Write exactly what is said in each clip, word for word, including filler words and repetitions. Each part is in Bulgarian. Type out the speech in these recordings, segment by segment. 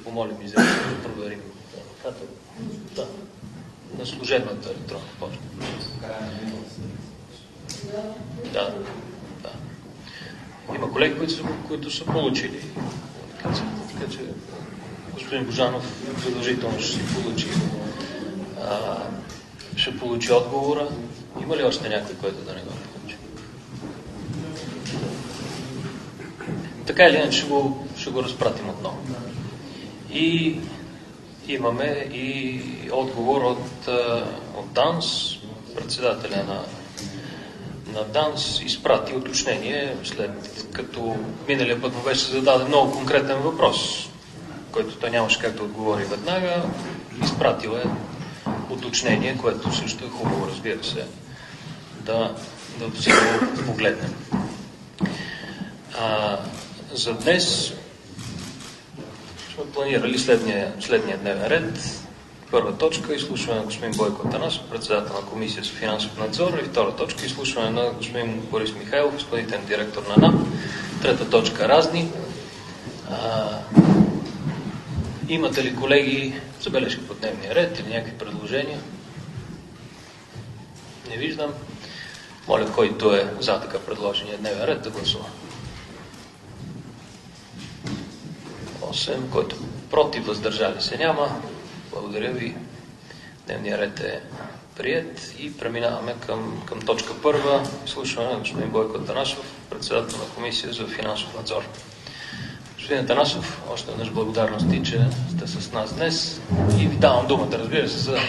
помолим и за да проверим да, на служебната електронна почта. Да, да. Има колеги, които са, които са получили. Така че господин Божанов задължително ще си получи, а, ще получи отговора. Има ли още някой, който да не го получи? Така или иначе ще го, ще го разпратим отново. И имаме и отговор от, от ДАНС, председателя на, на ДАНС изпрати уточнение, след като миналия път му беше зададен много конкретен въпрос, който той нямаше как да отговори веднага. Изпратил е уточнение, което също е хубаво, разбира се, да, да си го погледнем. А, за днес сме планирали следния, следния дневен ред. Първа точка – изслушване на господин Бойко Атанасов, председател на Комисия за финансов надзор, и втора точка – изслушване на господин Борис Михайлов, изпълнителен директор на НАП. Трета точка – разни. А, имате ли, колеги, забележки по дневния ред или някакви предложения? Не виждам. Моля, който е за така предложения дневен ред, да гласува. осем, който против, въздържали се няма. Благодаря ви. Дневният ред е приет и преминаваме към, към точка първа. Изслушване на господин Бойко Атанасов, председател на Комисия за финансов надзор. Господин Атанасов, още веднъж благодарности, че сте с нас днес и ви давам думата, разбира се, за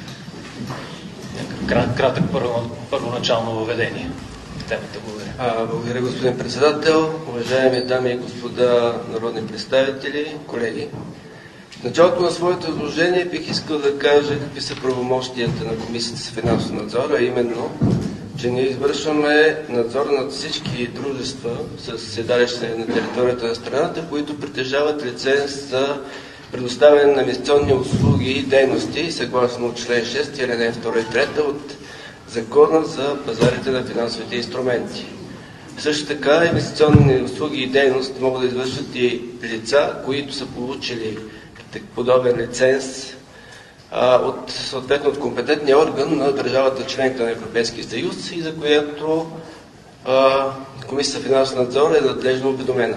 някакъв кратък първо, първоначално въведение в темата. Благодаря. А, благодаря, господин председател. Уважаеми дами и господа народни представители, колеги. В началото на своето изложение бих искал да кажа какви са правомощията на Комисията за финансов надзор, а именно, че ние извършваме надзор над всички дружества с седалище на територията на страната, които притежават лиценз за предоставяне на инвестиционни услуги и дейности, съгласно член шести, алинеи втора и трета от Закона за пазарите на финансовите инструменти. Също така инвестиционни услуги и дейност могат да извършват и лица, които са получили подобен лиценз а, от, съответно от компетентния орган на държавата членка на Европейския съюз и за която а, Комисията за финансов надзор е надлежно уведомена.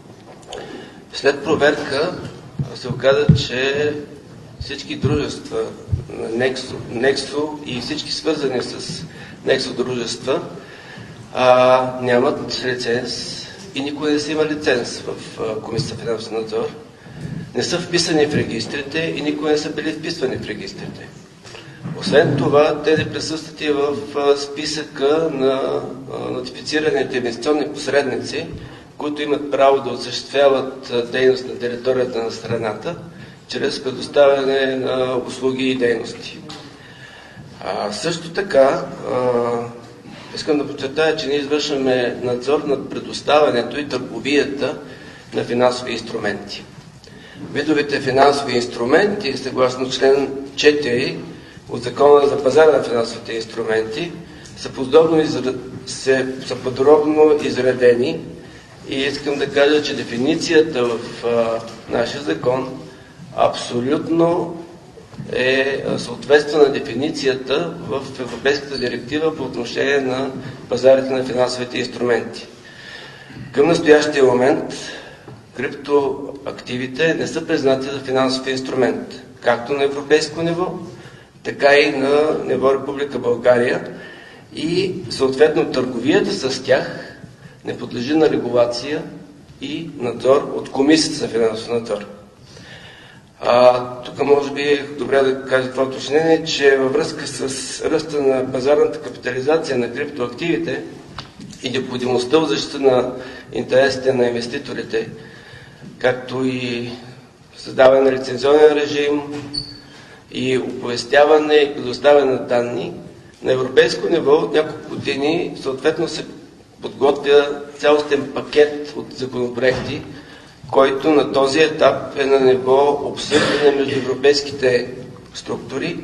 След проверка се оказа, че всички дружества на Нексо, Нексо и всички свързани с Нексо дружества а, нямат лиценз и никой не си има лиценз в а, Комисията за финансов надзор. Не са вписани в регистрите и никога не са били вписвани в регистрите. Освен това, те не присъстват и в списъка на нотифицираните инвестиционни посредници, които имат право да осъществяват дейност на територията на страната, чрез предоставяне на услуги и дейности. А, също така, а, искам да подчертая, че ние извършваме надзор над предоставянето и търговията на финансови инструменти. Видовете финансови инструменти, съгласно член четири от Закона за пазара на финансовите инструменти, са подробно, изр... се... са подробно изредени и искам да кажа, че дефиницията в а, нашия закон абсолютно е съответства на дефиницията в Европейската директива по отношение на пазарите на финансовите инструменти. Към настоящия момент криптоактивите не са признати за финансов инструмент, както на европейско ниво, така и на ниво Република България и съответно търговията с тях не подлежи на регулация и надзор от Комисията за финансов надзор. А, тук може би е добре да кажа това уточнение, че във връзка с ръста на пазарната капитализация на криптоактивите и необходимостта от защита на интересите на инвеститорите, както и създаване на лицензионен режим и оповестяване и предоставяне на данни, на европейско ниво от няколко години съответно се подготвя цялостен пакет от законопроекти, който на този етап е на ниво обсъждане между европейските структури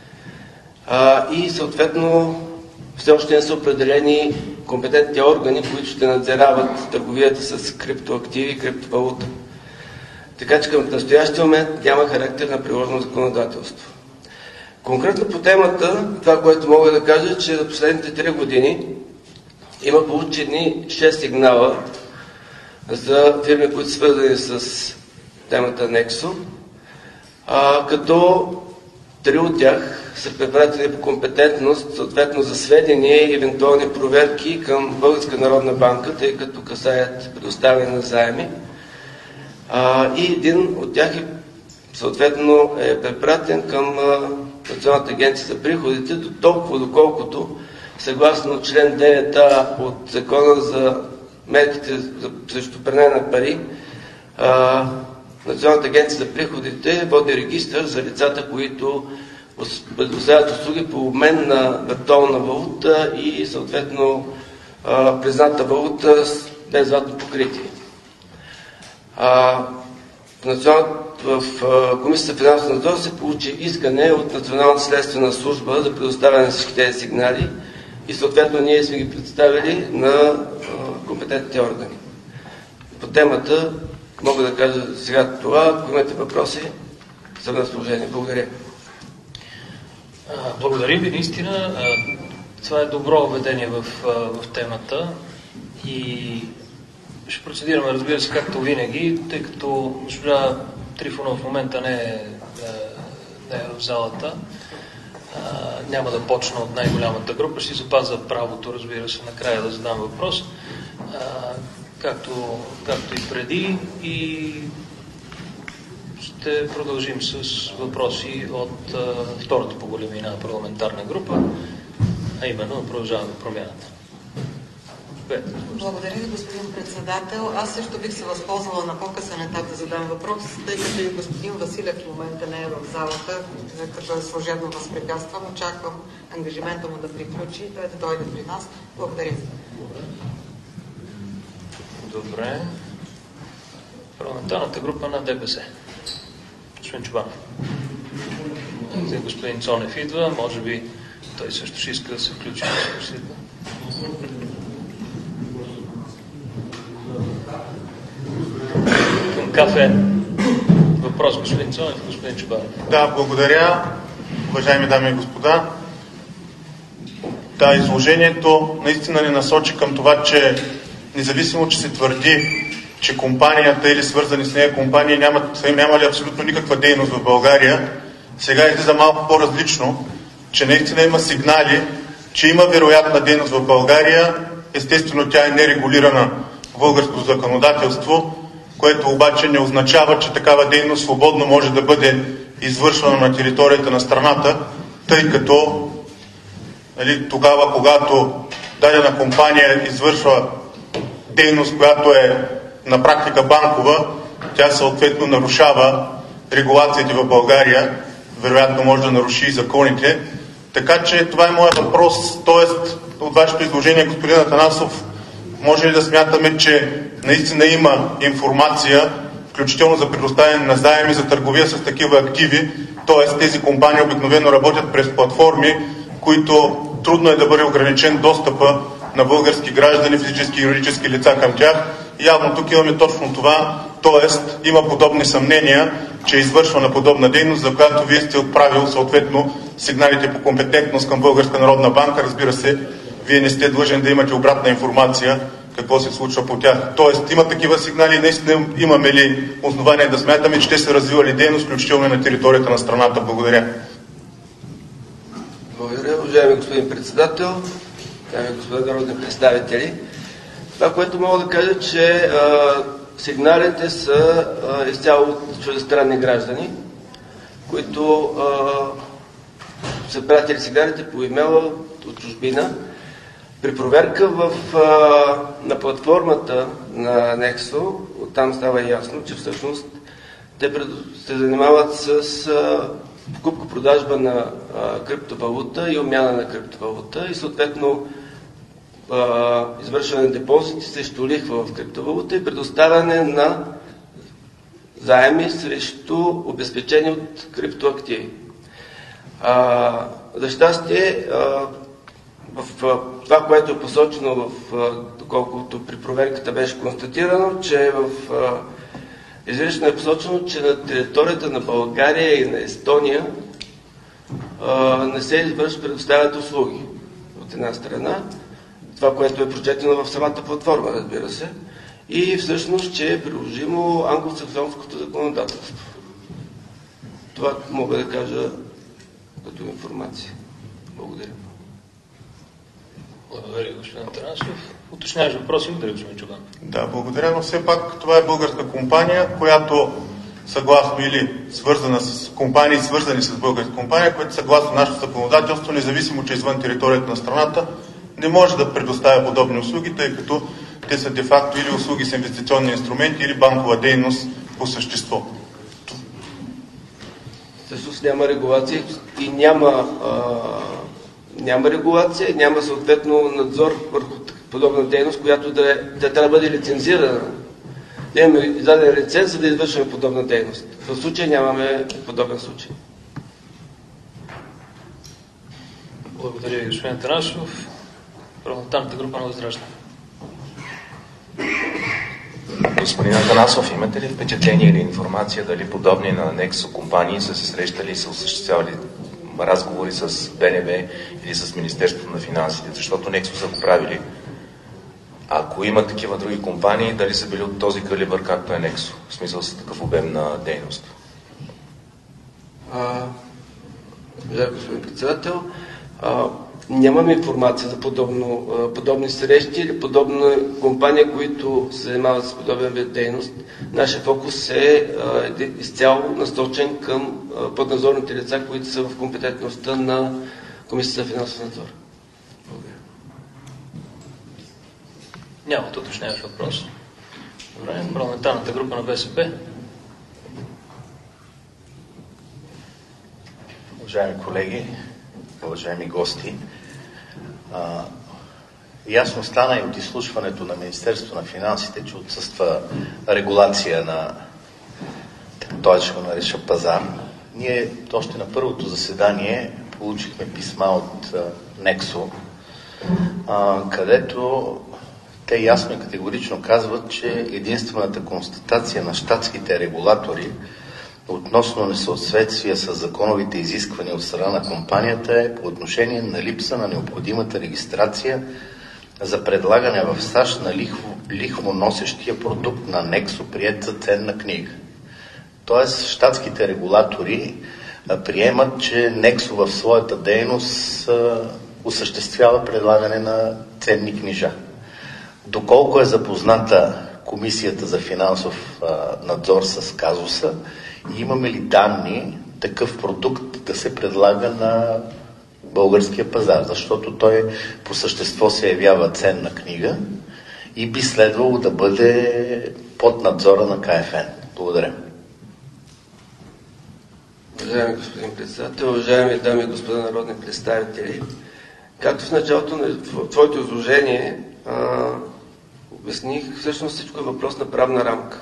а, и съответно все още не са определени компетентни органи, които ще надзирават търговията с криптоактиви и криптовалута. така че към настоящия момент няма характер на приложено законодателство. Конкретно по темата, това, което мога да кажа, е, че за последните три години има получени шест сигнала за фирми, които са свързани с темата Nexo, а, като три от тях са препратени по компетентност, съответно за сведения и евентуални проверки към Българска народна банка, тъй като касаят предоставяне на заеми. А, и един от тях е, съответно е препратен към а, Националната агенция за приходите, до толкова доколкото съгласно член девет а от Закона за мерките за срещу пране на пари, а, Националната агенция за приходите води регистър за лицата, които предоставят услуги по обмен на виртуална валута и съответно а, призната валута с без златно покритие. А, в, национал... в а, Комисията за финансов надзор се получи искане от Националната следствена служба за предоставяне на всички тези сигнали и съответно ние сме ги представили на а, компетентните органи. По темата мога да кажа сега това. Ако имате въпроси, съм на разположение. Благодаря. Благодарим ви, наистина. Това е добро введение в, в темата и ще процедираме, разбира се, както винаги, тъй като госпожа Трифонова в момента не е, не е в залата. Няма да почна от най-голямата група, ще си запазя правото, разбира се, накрая да задам въпрос, както, както и преди, и ще продължим с въпроси от а, втората по големина парламентарна група, а именно Продължаваме промяната. Благодаря ви, господин председател. Аз също бих се възползвала на по-късен етап да задам въпрос, тъй като и господин Василев в момента не е в залата, като е служебно възпрепятствам. Очаквам ангажимента му да приключи, той да дойде при нас. Благодаря ви. Добре. Парламентарната група на ДПС. Господин Чубанов. Господин Цонев идва, може би той също ще иска да се включи в дискусията. Към кафе. Въпрос, господин Цонев, господин Чубанов. Да, благодаря, уважаеми дами и господа. Да, изложението наистина ни насочи към това, че независимо, че се твърди, че компанията или свързани с нея компании нямат, са нямали абсолютно никаква дейност в България, сега излиза малко по-различно, че наистина има сигнали, че има вероятна дейност в България. Естествено, тя е нерегулирана в българското законодателство, което обаче не означава, че такава дейност свободно може да бъде извършвана на територията на страната, тъй като нали, тогава, когато дадена компания извършва дейност, която е на практика банкова, тя съответно нарушава регулациите в България, вероятно може да наруши и законите. Така че това е моят въпрос, т.е. от вашето изложение, господин Атанасов, може ли да смятаме, че наистина има информация, включително за предоставяне на заеми за търговия с такива активи, т.е. тези компании обикновено работят през платформи, които трудно е да бъде ограничен достъпа на български граждани, физически и юридически лица към тях. Явно тук имаме точно това, т.е. има подобни съмнения, че е извършвана подобна дейност, за която вие сте отправил съответно сигналите по компетентност към Българска народна банка. Разбира се, вие не сте длъжен да имате обратна информация какво се случва по тях. Тоест, има такива сигнали, наистина имаме ли основание да смятаме, че те са развивали дейност, включително на територията на страната. Благодаря. Благодаря, уважаеми господин председател, дами и господа народни представители. Това, което мога да кажа, че а, сигналите са а, изцяло от чуждестранни граждани, които а, са пратили сигналите по имейла от чужбина. При проверка в, а, на платформата на Nexo, оттам става ясно, че всъщност те се занимават с а, покупко-продажба на а, криптовалута и обмяна на криптовалута и съответно а, извършване на депозити срещу лихва в криптовалута и предоставяне на заеми срещу обезпечени от криптоактиви. А, за щастие, а, в това, което е посочено, в, доколкото при проверката беше констатирано, че в изрично е посочено, че на територията на България и на Естония а, не се извършват, предоставят услуги. От една страна, това, което е прочетено в самата платформа, разбира се, и всъщност, че е приложимо англосаксонското законодателство. Това мога да кажа като информация. Благодаря. Благодаря, господин Атанасов. Уточняваш въпроси, благодаря, господин Чубан. Да, благодаря, но все пак това е българска компания, която съгласно или свързана с компании, свързани с българска компания, която съгласно нашето законодателство, независимо, че е извън територията на страната, не може да предоставя подобни услуги, тъй като те са де-факто или услуги с инвестиционни инструменти, или банкова дейност по същество. Всъщност няма регулация и няма, а, няма регулация, няма съответно надзор върху подобна дейност, която да, е, да трябва да бъде лицензирана. Да имаме издаден лиценз, за да извършваме подобна дейност. В случай нямаме подобен случай. Благодаря ви, господин Атанасов. Парламентарната група на Възраждане. Господин Атанасов, имате ли впечатление или информация дали подобни на Nexo компании са се срещали и са осъществявали разговори с Б Н Б или с Министерството на финансите, защото Nexo са го правили? Ако има такива други компании, дали са били от този калибър, както е Nexo, в смисъл с такъв обем на дейност? А, господин председател, а, нямаме информация за подобно, подобни срещи или подобна компания, които се занимават с подобен вид дейност. Нашия фокус е а, изцяло насочен към а, поднадзорните лица, които са в компетентността на Комисията за финансов надзор. Благодаря. Няма да уточняваш въпрос. Добре, парламентарната група на Б С П. Уважаеми колеги, уважаеми гости, а, ясно стана и от изслушването на Министерството на финансите, че отсъства регулация на, той ще го нарича пазар. Ние още на първото заседание получихме писма от а, Nexo, а, където те ясно и категорично казват, че единствената констатация на щатските регулатори относно несъответствие с законовите изисквания от страна на компанията е по отношение на липса на необходимата регистрация за предлагане в САЩ на лихво, лихвоносещия продукт на Nexo, приет за ценна книга. Тоест, щатските регулатори а, приемат, че Nexo в своята дейност а, осъществява предлагане на ценни книжа. Доколко е запозната Комисията за финансов а, надзор с казуса, и имаме ли данни такъв продукт да се предлага на българския пазар, защото той по същество се явява ценна книга и би следвало да бъде под надзора на К Ф Н. Благодаря. Уважаеми господин председател, уважаеми дами и господа народни представители, както в началото на твоето изложение а, обясних, всъщност всичко е въпрос на правна рамка.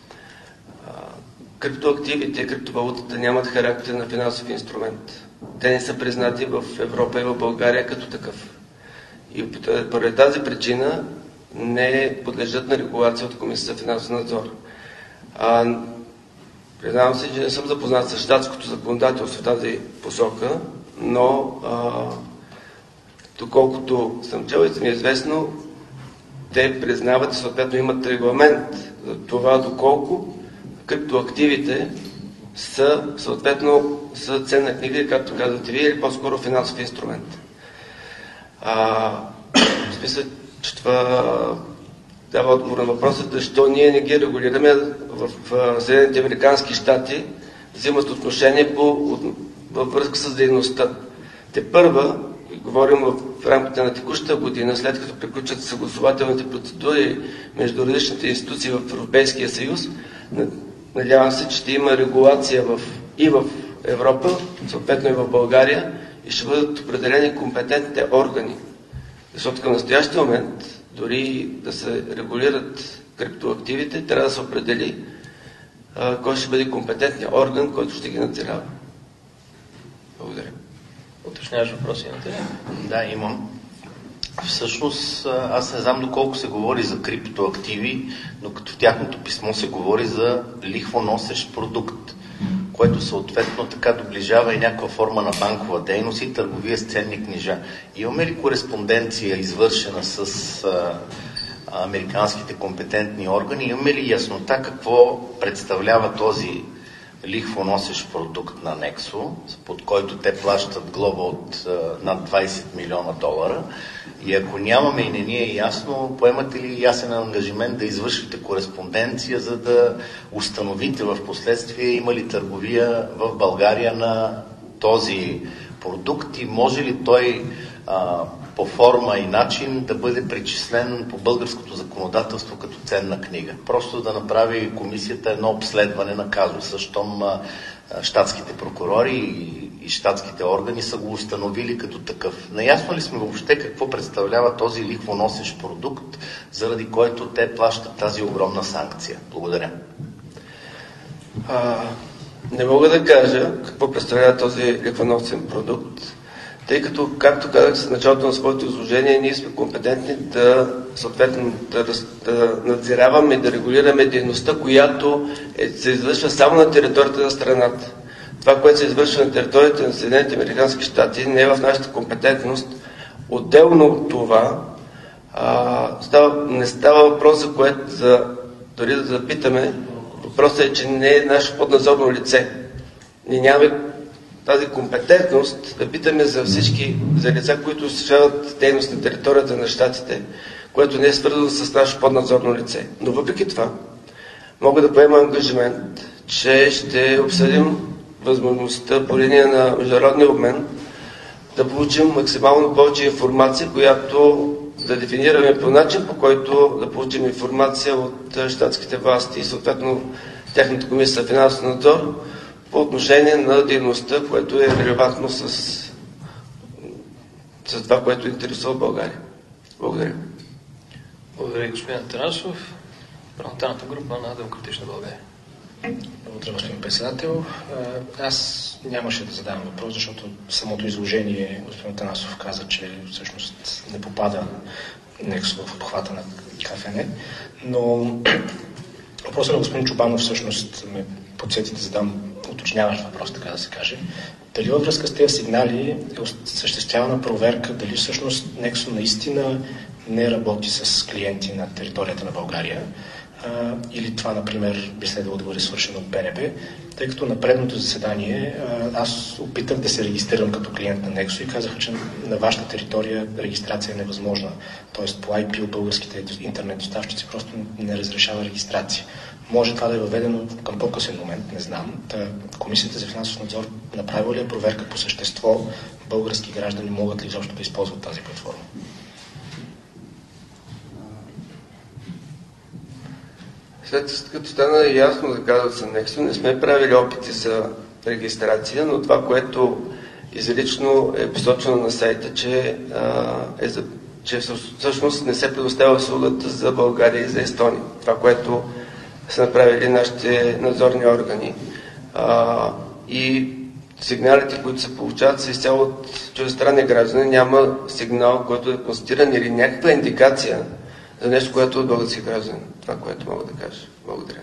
Криптоактивите, криптовалутата нямат характер на финансов инструмент. Те не са признати в Европа и в България като такъв. И поради тази причина не подлежат на регулация от Комисията за финансов надзор. А, признавам се, че не съм запознат с щатското законодателство в тази посока, но а, доколкото съм чел и съм известно, те признават и съответно имат регламент за това доколко криптоактивите са съответно са ценна книга, както казвате вие, или по-скоро финансов инструмент. А, смисъл, че това дава отговор на въпроса, защо ние не ги регулираме в, в Съединените американски щати, взимат отношение по, във връзка с дейността. Те първа, и говорим в рамките на текущата година, след като приключат съгласователните процедури между различните институции в Европейския съюз, надявам се, че ще има регулация в, и в Европа, съответно и в България, и ще бъдат определени компетентните органи. Защото към настоящия момент, дори да се регулират криптоактивите, трябва да се определи а, кой ще бъде компетентният орган, който ще ги надзирава. Благодаря. Уточняваш въпроси, имате ли? Да, имам. Всъщност, аз не знам доколко се говори за криптоактиви, но като в тяхното писмо се говори за лихвоносещ продукт, което съответно така доближава и някаква форма на банкова дейност и търговия с ценни книжа. Имаме ли кореспонденция, извършена с а, американските компетентни органи? Имаме ли яснота какво представлява този лихвоносещ продукт на Nexo, под който те плащат глоба от а, над двайсет милиона долара? И ако нямаме и не ни е ясно, поемате ли ясен ангажимент да извършите кореспонденция, за да установите в последствие има ли търговия в България на този продукт и може ли той а, по форма и начин да бъде причислен по българското законодателство като ценна книга? Просто да направи комисията едно обследване на казуса, щом а, щатските прокурори и, и щатските органи са го установили като такъв. Наясно ли сме въобще какво представлява този лихвоносещ продукт, заради който те плащат тази огромна санкция? Благодаря. А, не мога да кажа какво представлява този лихвоносен продукт, тъй като, както казах в началото на своето изложение, ние сме компетентни да, съответно, да, да надзираваме и да регулираме дейността, която е, се извършва само на територията на страната. Това, което се извършва на територията на Съединените американски щати, не е в нашата компетентност. Отделно от това, а, става, не става въпрос, за което за, дори да запитаме, въпросът е, че не е наше поднадзорно лице. Ние нямаме тази компетентност да питаме за всички, за лица, които осъществяват дейност на територията на щатите, което не е свързано с наше поднадзорно лице. Но въпреки това, мога да поема ангажимент, че ще обсъдим възможността по линия на международния обмен да получим максимално повече информация, която да дефинираме по начин, по който да получим информация от щатските власти и съответно тяхната комисия за финансов надзор по отношение на дейността, което е релевантно с, с това, което интересува България. Благодаря. Благодаря, господин Атанасов. Парламентарната група на Демократична България. Благодаря, господин председател. Аз нямаше да задавам въпрос, защото самото изложение господин Атанасов каза, че всъщност не попада Nexo в обхвата на КФН, но въпросът на господин Чобанов всъщност ме подсети да задам уточняващ въпрос, така да се каже. Дали във връзка с тези сигнали е осъществявана проверка, дали всъщност Nexo наистина не работи с клиенти на територията на България, а, или това, например, би следвало да бъде свършено от Б Н Б, тъй като на предното заседание а, аз опитах да се регистрирам като клиент на Nexo и казаха, че на вашата територия регистрация е невъзможна. Тоест по ай пи от българските интернет доставчици просто не разрешава регистрация. Може това да е въведено към по-късен момент, не знам. Та, Комисията за финансов надзор направила ли е проверка по същество, български граждани могат ли изобщо да използват тази платформа? След като стана ясно да казват за Nexo, не сме правили опити за регистрация, но това, което изрично е посочено на сайта, че, а, е за, че всъщност не се предоставя услугата за България и за Естония. Това, което са направили нашите надзорни органи. А, и сигналите, които се получават, са изцяло от чуждестранни граждани. Няма сигнал, който е констатиран или някаква индикация за нещо, което е от български граждани. Това, което мога да кажа. Благодаря.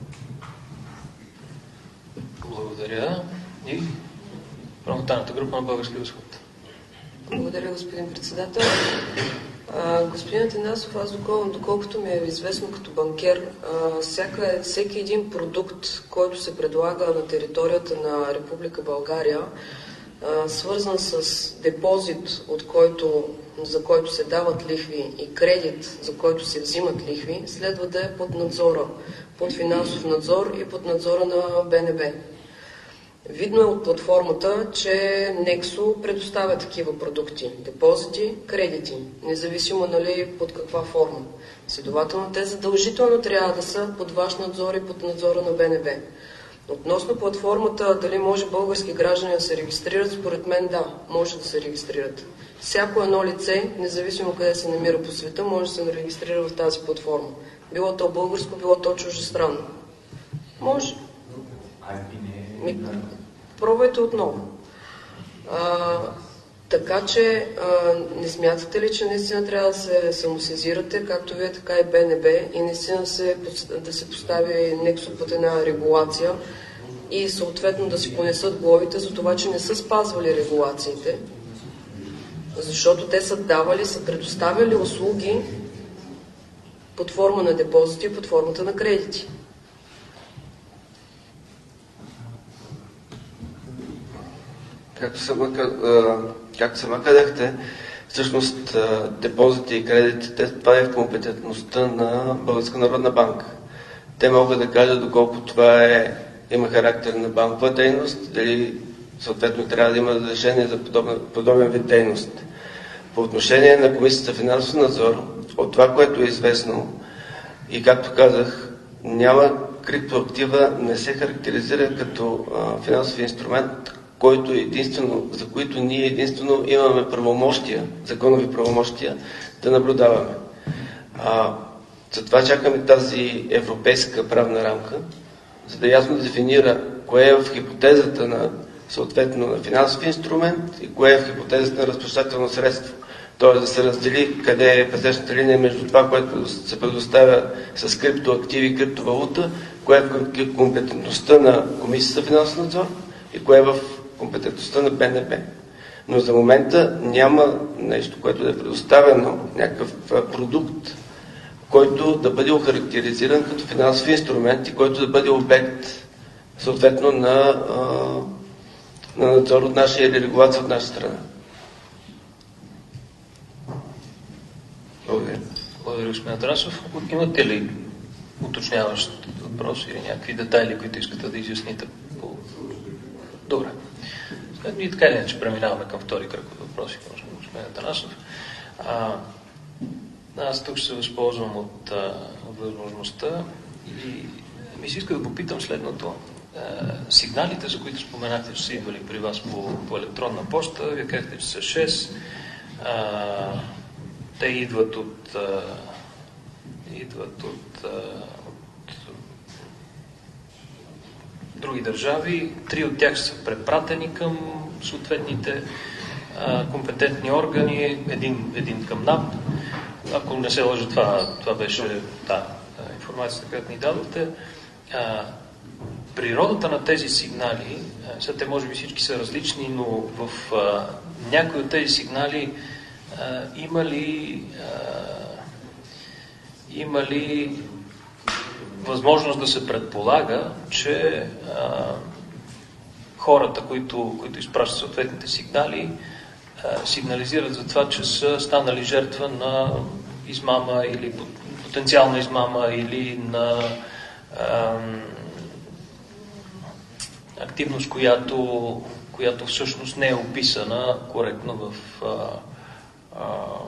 Благодаря. И парламентарната група на Българския възход. Благодаря, господин председател. А, господин Атанасов, аз доколко, доколкото ми е известно като банкер, а, всяка, всеки един продукт, който се предлага на територията на Република България, а, свързан с депозит, от който, за който се дават лихви, и кредит, за който се взимат лихви, следва да е под надзора, под финансов надзор и под надзора на Б Н Б. Видно е от платформата, че Nexo предоставя такива продукти, депозити, кредити, независимо нали под каква форма. Следователно, те задължително трябва да са под ваш надзор и под надзора на Б Н Б. Относно платформата, дали може български граждани да се регистрират, според мен да, може да се регистрират. Всяко едно лице, независимо къде се намира по света, може да се регистрира в тази платформа. Било то българско, било то чуждестранно. Може. Ми, пробвайте отново. А, Така че а, не смятате ли, че наистина трябва да се самосезирате, както вие, така и Б Н Б, и наистина се, да се постави Нексо под една регулация и съответно да си понесат глобите за това, че не са спазвали регулациите, защото те са давали, са предоставяли услуги под форма на депозити и под формата на кредити. Както сама, както сама казахте, всъщност депозити и кредитите, това е в компетентността на Българска народна банка. Те могат да кажат доколко това е, има характер на банкова дейност, дали съответно трябва да има разрешение за подобен, подобен вид дейност. По отношение на Комисията за финансов надзор, от това, което е известно, и както казах, няма криптоактива, не се характеризира като а, финансов инструмент, който единствено, за които ние единствено имаме правомощия, законови правомощия да наблюдаваме. А, затова чакаме тази европейска правна рамка, за да ясно дефинира кое е в хипотезата на съответно на финансов инструмент и кое е в хипотезата на разплащателно средство. Т.е. да се раздели къде е пътечната линия между това, което се предоставя с криптоактиви и криптовалута, кое е в компетентността на Комисията за финансов надзор и кое е в компетентността на Б Н Б. Но за момента няма нещо, което да е предоставено, някакъв продукт, който да бъде охарактеризиран като финансов инструмент и който да бъде обект съответно на, на надзор от наша или регулация от наша страна. Благодаря. Благодаря, господин Атанасов. Имате ли уточняващ въпрос или някакви детайли, които искате да изясните? Добре. Ние така или иначе преминаваме към втори кръг от въпроси към господин Атанасов. А, аз тук ще се възползвам от а, възможността и ми се иска да попитам следното. А, сигналите, за които споменахте, че са идвали при вас по, по електронна почта, вие казахте, че са шест. А, те идват от, а, идват от, а, от други държави. Три от тях са препратени към съответните а, компетентни органи, един, един към НАП. Ако не се лъжа, това, това беше да, информацията, която ни дадохте. А, природата на тези сигнали, сега те може би всички са различни, но в а, някои от тези сигнали а, има ли а, има ли възможност да се предполага, че а, хората, които, които изпращат съответните сигнали, а, сигнализират за това, че са станали жертва на измама или потенциална измама или на а, активност, която, която всъщност не е описана коректно в, а, а,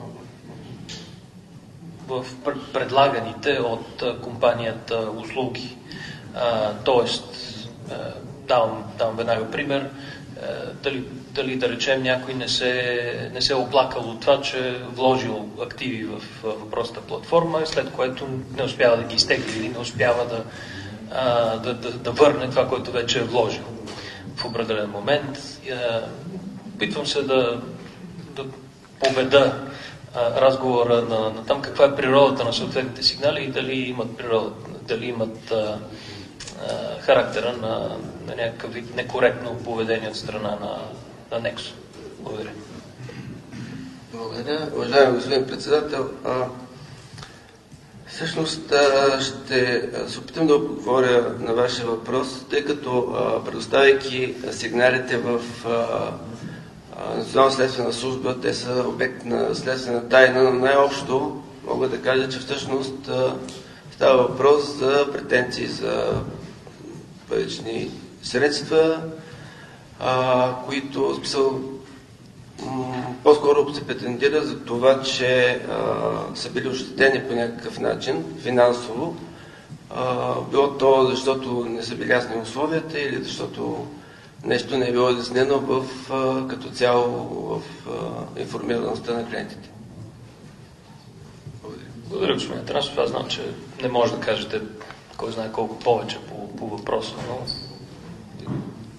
в предлаганите от компанията услуги. А, тоест, а, давам, давам веднага пример, а, дали, дали да речем някой не се, не се е оплакал от това, че е вложил активи в въпросната платформа, след което не успява да ги изтегли или не успява да, а, да, да, да върне това, което вече е вложил в определен момент. Опитвам се да, да поведа а, разговора на, на там каква е природата на съответните сигнали и дали имат, природа, дали имат а, а, характера на, на някакъв вид некоректно поведение от страна на, на Нексо. Благодаря. Благодаря. Уважаеми господин председател, а, всъщност а, ще се опитам да отговоря на вашия въпрос, тъй като а, предоставяйки сигналите в Национална следствена служба, те са обект на следствена тайна, но най-общо мога да кажа, че всъщност а, става въпрос за претенции за парични средства, а, които смисъл, по-скоро се претендира за това, че а, са били ощетени по някакъв начин, финансово. А, било то, защото не са били ясни условията или защото нещо не е било изяснено в, а, като цяло в а, информираността на клиентите. Благодаря. Благодаря, господин Атанасов. Аз знам, че не може да кажете кой знае колко повече по, по въпроса, но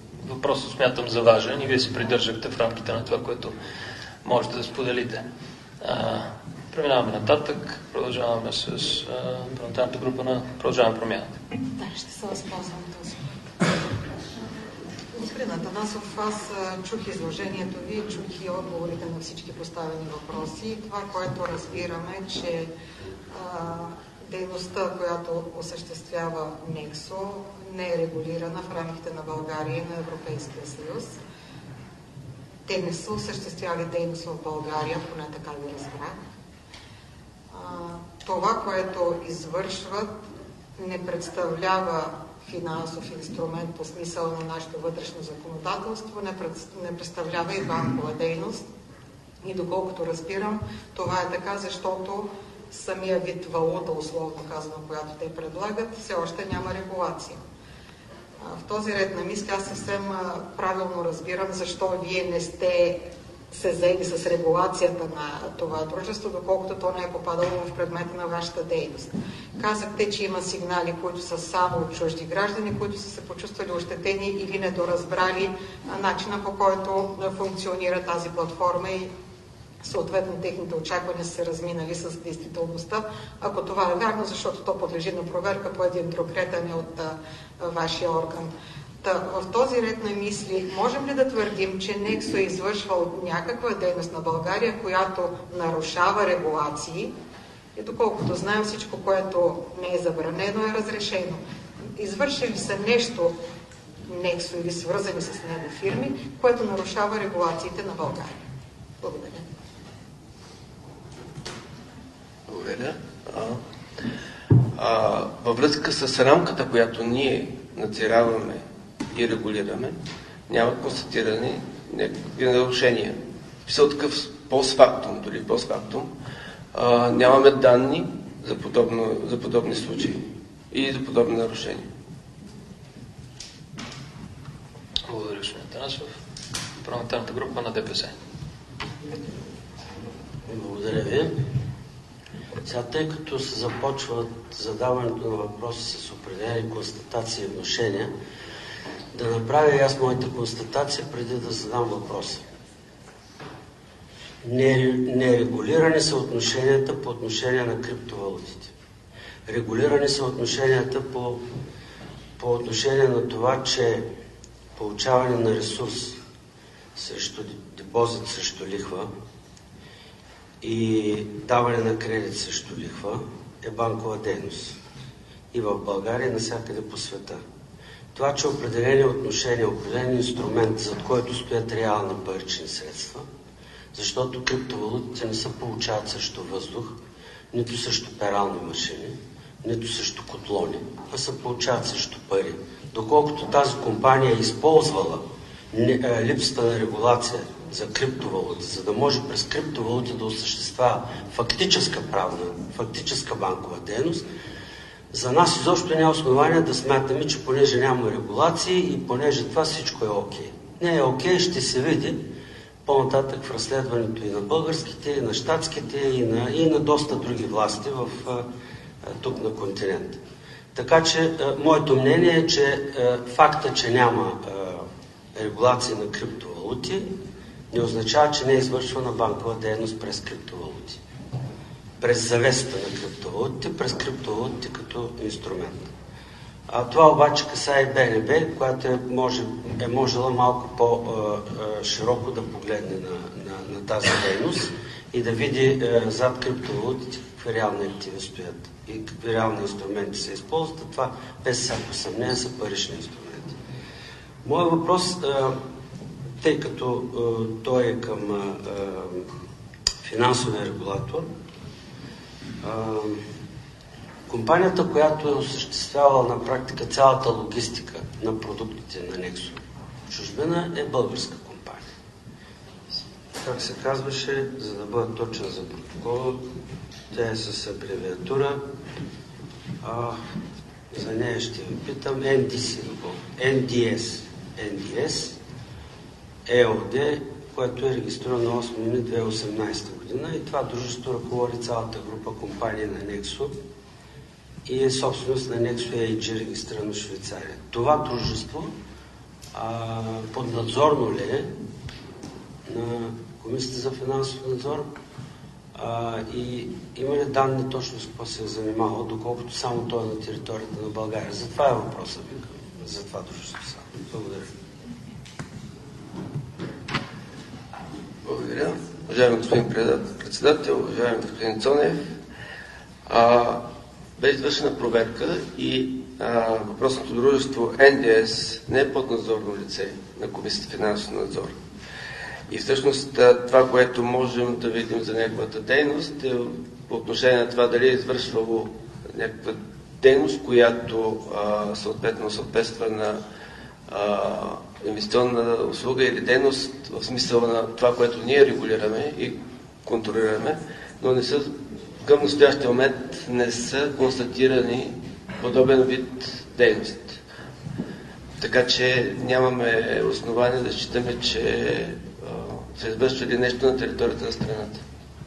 просто смятам за важен и вие се придържахте в рамките на това, което можете да споделите. А, преминаваме нататък, продължаваме с парламентарната група на Продължаваме промяната. Да, ще се възползвам този. Господин Атанасов, аз чух изложението ви, чух и отговорите на всички поставени въпроси. Това, което разбираме, че а, дейността, която осъществява Нексо, не е регулирана в рамките на България и на Европейския съюз. Те не са осъществяли дейност в България, поне така ви разбрах. Това, което извършват, не представлява финансов инструмент по смисъл на нашето вътрешно законодателство, не, пред, не представлява и банкова дейност. И доколкото разбирам, това е така, защото самия вид валута, условно казано, която те предлагат, все още няма регулация. В този ред на мисли аз съвсем правилно разбирам защо вие не сте се заели с регулацията на това дружество, доколкото то не е попадало в предмета на вашата дейност. Казахте, че има сигнали, които са само от чужди граждани, които са се почувствали ощетени или недоразбрали начина, по който функционира тази платформа и съответно техните очаквания са се разминали с действителността. Ако това е вярно, защото то подлежи на проверка по един друг ред, а не от а, вашия орган. Та, в този ред на мисли, можем ли да твърдим, че Нексо е извършвал някаква дейност на България, която нарушава регулации? И доколкото знаем, всичко, което не е забранено, е разрешено. Извършили са нещо Нексо или свързани с него фирми, което нарушава регулациите на България? Благодаря. Благодаря. А, а, във връзка с рамката, която ние надзираваме и регулираме, няма констатирани някакви нарушения. Писал такъв постфактум, дори постфактум, а, нямаме данни за, подобно, за подобни случаи и за подобни нарушения. Благодаря, господин Танасов. Парламентарната група на ДПС. Благодаря ви. Сега, тъй като се започва задаването на въпроси с определени констатации и внушения, да направя и аз моята констатация преди да задам въпроса. Нерегулирани са отношенията по отношение на криптовалутите. Регулирани са отношенията по, по отношение на това, че получаване на ресурс срещу депозит срещу лихва и даване на кредит срещу лихва е банкова дейност. И в България, и навсякъде по света. Това, че определени отношения, определен инструмент, зад който стоят реални парични средства, защото криптовалутите не се получават срещу въздух, нито срещу перални машини, нито срещу котлони, а се получават срещу пари. Доколкото тази компания е използвала липсата на регулация за криптовалути, за да може през криптовалути да осъществява фактическа правна, фактическа банкова дейност, за нас изобщо няма основание да смятаме, че понеже няма регулации и понеже това всичко е окей. Не е окей, ще се види по-нататък в разследването и на българските, и на щатските, и на, и на доста други власти в, тук на континента. Така че моето мнение е, че факта, че няма регулация на криптовалути, не означава, че не е извършвана банкова дейност през криптовалути. През завесата на криптовалутите, през криптовалутите като инструмент. А това обаче касае и Б Н Б, която е, може, е можела малко по-широко да погледне на, на, на тази дейност и да види е, зад криптовалутите какви реални активи стоят и какви реални инструменти се използват. А това без всяко съмнение са парични инструменти. Моят въпрос, е, тъй като е, той е към е, финансовия регулатор, е, компанията, която е осъществявала на практика цялата логистика на продуктите на Нексо в чужбина, е българска компания. Как се казваше, за да бъда точен за протокола, тя е с абревиатура. А, за нея ще ви питам Н Д С, Н Д С, Н Д С, Е О Д, което е регистрирано на осми юни две хиляди и осемнадесета година и това дружество ръководи цялата група компании на Нексо и е собственост на Nexo ей джи, регистрирано в Швейцария. Това дружество а, поднадзорно ли е на Комисията за финансов надзор а, и има ли данни точно с какво се е занимавал, доколкото само той е на територията на България. Затова е въпросът ви за това дружество. Благодаря. Благодаря. Уважаеми господин председател, уважаеми господин Цонев, а, бе извършена проверка и а, въпросното дружество Ен Ди Ес не е поднадзорно лице на Комисията за финансов надзор. И всъщност това, което можем да видим за неговата дейност е по отношение на това дали е извършвало някаква дейност, която а, съответно съответства на а, инвестиционна услуга или дейност в смисъла на това, което ние регулираме и контролираме, но не са, към настоящия момент не са констатирани подобен вид дейност. Така че нямаме основания да считаме, че а, се извършва нещо на територията на страната.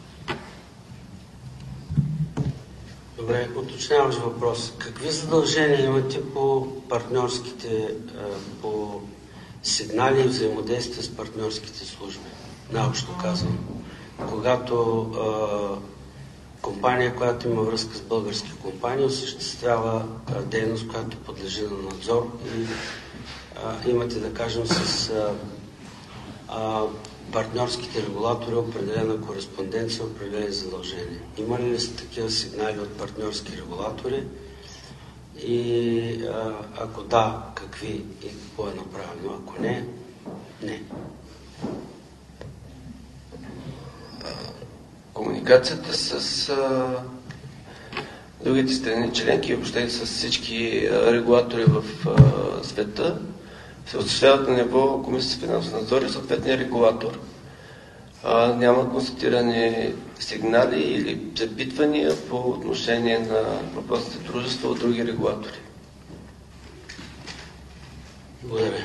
Добре, уточняваш въпрос. Какви задължения имате по партньорските, по сигнали и взаимодействие с партньорските служби? Наобщо казвам. Когато а, компания, която има връзка с български компании, осъществява а, дейност, която подлежи на надзор и а, имате, да кажем, с а, а, партньорските регулатори определена кореспонденция, определени задължения. Има ли са такива сигнали от партньорски регулатори? И а, ако да, какви и какво е направено? Ако не, не. Комуникацията с а, другите страни членки и въобще с всички а, регулатори в а, света се осъществяват на ниво Комисията за финансов надзор и съответния регулатор. А, няма констатирани сигнали или запитвания по отношение на въпросните дружества от други регулатори. Благодаря.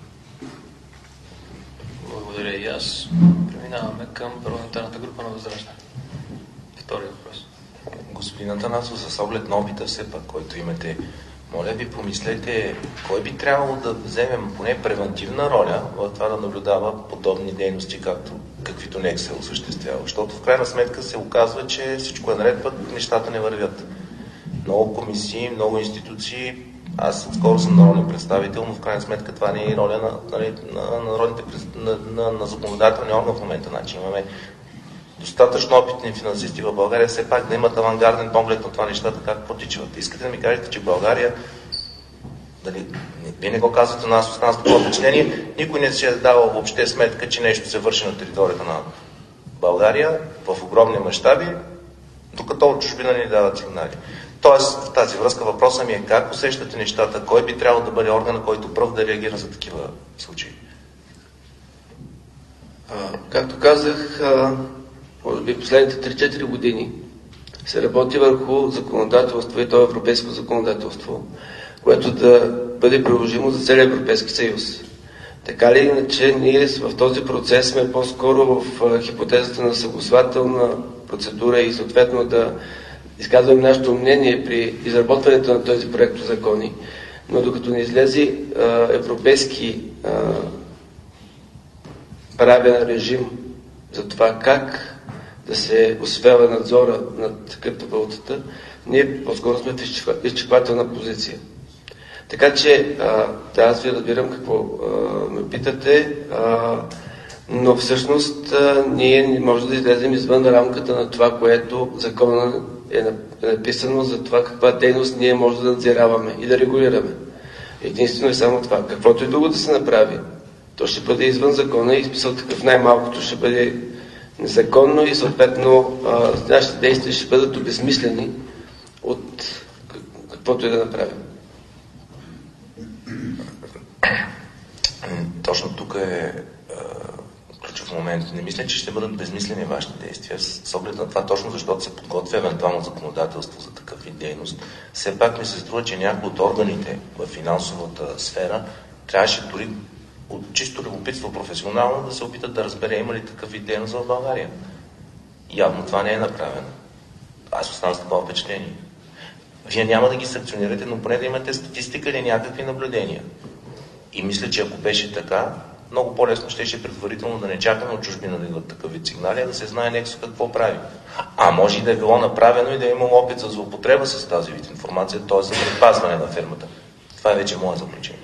Благодаря и аз. Преминаваме към парламентарната група на Възраждане. Втори въпрос. Господин Атанасов, с оглед на опита все пак, който имате, моля ви, помислете, кой би трябвало да вземем поне превентивна роля в това да наблюдава подобни дейности, както, каквито НЕК се осъществява. Защото в крайна сметка се оказва, че всичко е наред, път нещата не вървят. Много комисии, много институции. Аз отскоро съм народен представител, но в крайна сметка това не е роля на, на, на, народните, на, на, на законодателния орган в момента. Значи имаме достатъчно опитни финансисти в България, все пак да имат авангарден поглед на това нещата, как потичат. Искате да ми кажете, че България, дали, вие не го казвате, на нас остана с такова впечатление, никой не се е давал въобще сметка, че нещо се върши на територията на България в огромни мащаби, докато от чужбина ни дават сигнали. Тоест, в тази връзка въпросът ми е как усещате нещата, кой би трябвало да бъде органът, който пръв да реагира за такива случаи? А, както казах, а, може би последните три-четири години се работи върху законодателство и то европейско законодателство, което да бъде приложимо за целия Европейски съюз. Така ли иначе, ние в този процес сме по-скоро в хипотезата на съгласувателна процедура и съответно да изказваме нашето мнение при изработването на този проект закони, но докато не излезе а, европейски а, правен режим за това как да се осъществява надзора над криптовалутата, ние по-скоро сме в изчерпателна позиция. Така че, а, да, аз ви разбирам какво а, ме питате, а, но всъщност а, ние не можем да излезем извън рамката на това, което закона е написано за това каква дейност ние може да надзираваме и да регулираме. Единствено е само това. Каквото и друго да се направи, то ще бъде извън закона и смисъл такъв най-малкото ще бъде незаконно и съответно а, нашите действия ще бъдат обезмислени от каквото и да направим. Точно тук е ключов момент. Не мисля, че ще бъдат безмислени вашите действия. С оглед на това, точно защото се подготвя евентуално законодателство за такъв вид дейност. Все пак ми се струва, че някои от органите в финансовата сфера трябваше дори от чисто любопитство професионално да се опитат да разбере има ли такъв вид дейност в България. Явно това не е направено. Аз оставам с такова впечатление. Вие няма да ги санкционирате, но поне да имате статистика или някакви наблюдения. И мисля, че ако беше така, много по-лесно ще ще предварително да не чакаме от чужбина да идват такъв вид сигнали, а да се знае Нексо какво прави. А може и да е било направено и да е имало опит за злоупотреба с тази вид информация, т.е. за предпазване на фирмата. Това е вече мое заключение.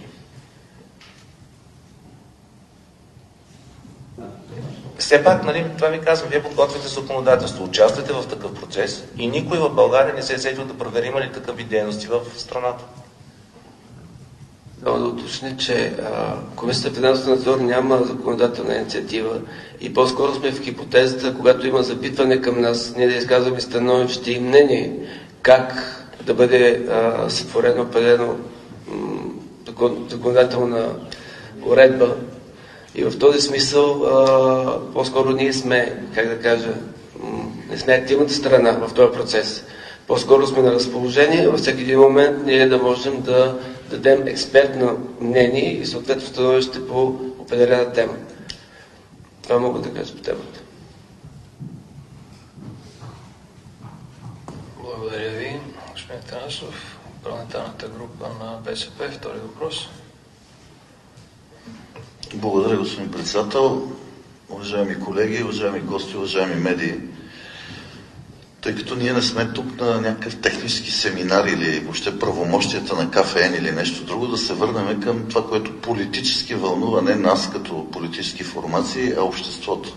Все пак, нали, това ви казвам, вие подготвяте законодателство, участвате в такъв процес и никой в България не се е сетил да провери има ли такъв вид дейности в страната. Да, да уточня, че а, Комисията финансов надзор няма законодателна инициатива и по-скоро сме в хипотезата, когато има запитване към нас, ние да изказваме становище и мнение, как да бъде а, сътворено, определено законодателна уредба. И в този смисъл а, по-скоро ние сме, как да кажа, не сме активната страна в този процес. По-скоро сме на разположение, във всеки един момент ние да можем да дадем експертно мнение и съответно становище по определена тема. Това мога да кажа по темата. Благодаря ви, господин Танасов. Парламентарната група на БСП. Втори въпрос. Благодаря, господин председател. Уважаеми колеги, уважаеми гости, уважаеми медии. Тъй като ние не сме тук на някакъв технически семинар или въобще правомощията на КФН или нещо друго, да се върнем към това, което политически вълнува не нас като политически формации, а обществото.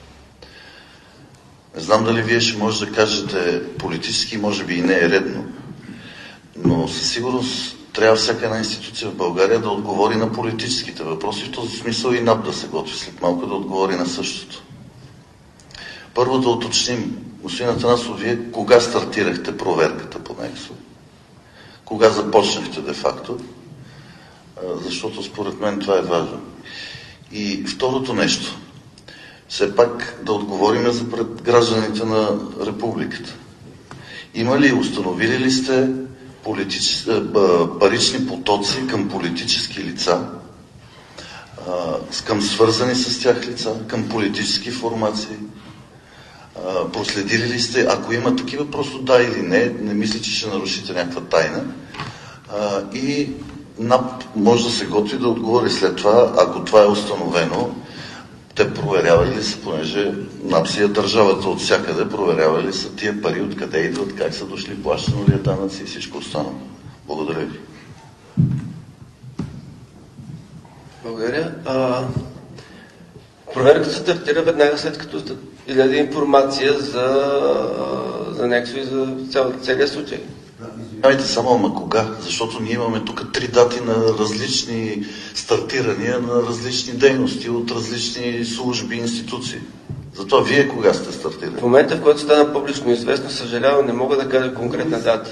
Не знам дали вие ще може да кажете политически, може би и не е редно, но със сигурност трябва всяка една институция в България да отговори на политическите въпроси, в този смисъл и НАП да се готви след малко да отговори на същото. Първо да уточним, господин Атанасов, вие кога стартирахте проверката по Нексо? Кога започнахте де-факто? Защото според мен това е важно. И второто нещо, все пак да отговорим за пред гражданите на републиката. Има ли, установили ли сте политичес... парични потоци към политически лица, към свързани с тях лица, към политически формации? Проследили ли сте, ако има такива, просто да или не, не мисля, че ще нарушите някаква тайна. И НАП може да се готви да отговори след това, ако това е установено, те проверявали ли са, понеже НАП си е държавата от всякъде, проверявали ли са тия пари, откъде идват, как са дошли, плащано ли е данъци и всичко останало. Благодаря ви. Благодаря. А, проверката се стартира веднага след като издаде информация за, за Нексо и за цял, целият случай. Давайте само, ама кога? Защото ние имаме тук три дати на различни стартирания, на различни дейности от различни служби и институции. Затова вие кога сте стартирали? В момента, в който стана публично известно, съжалявам, не мога да кажа конкретна дата.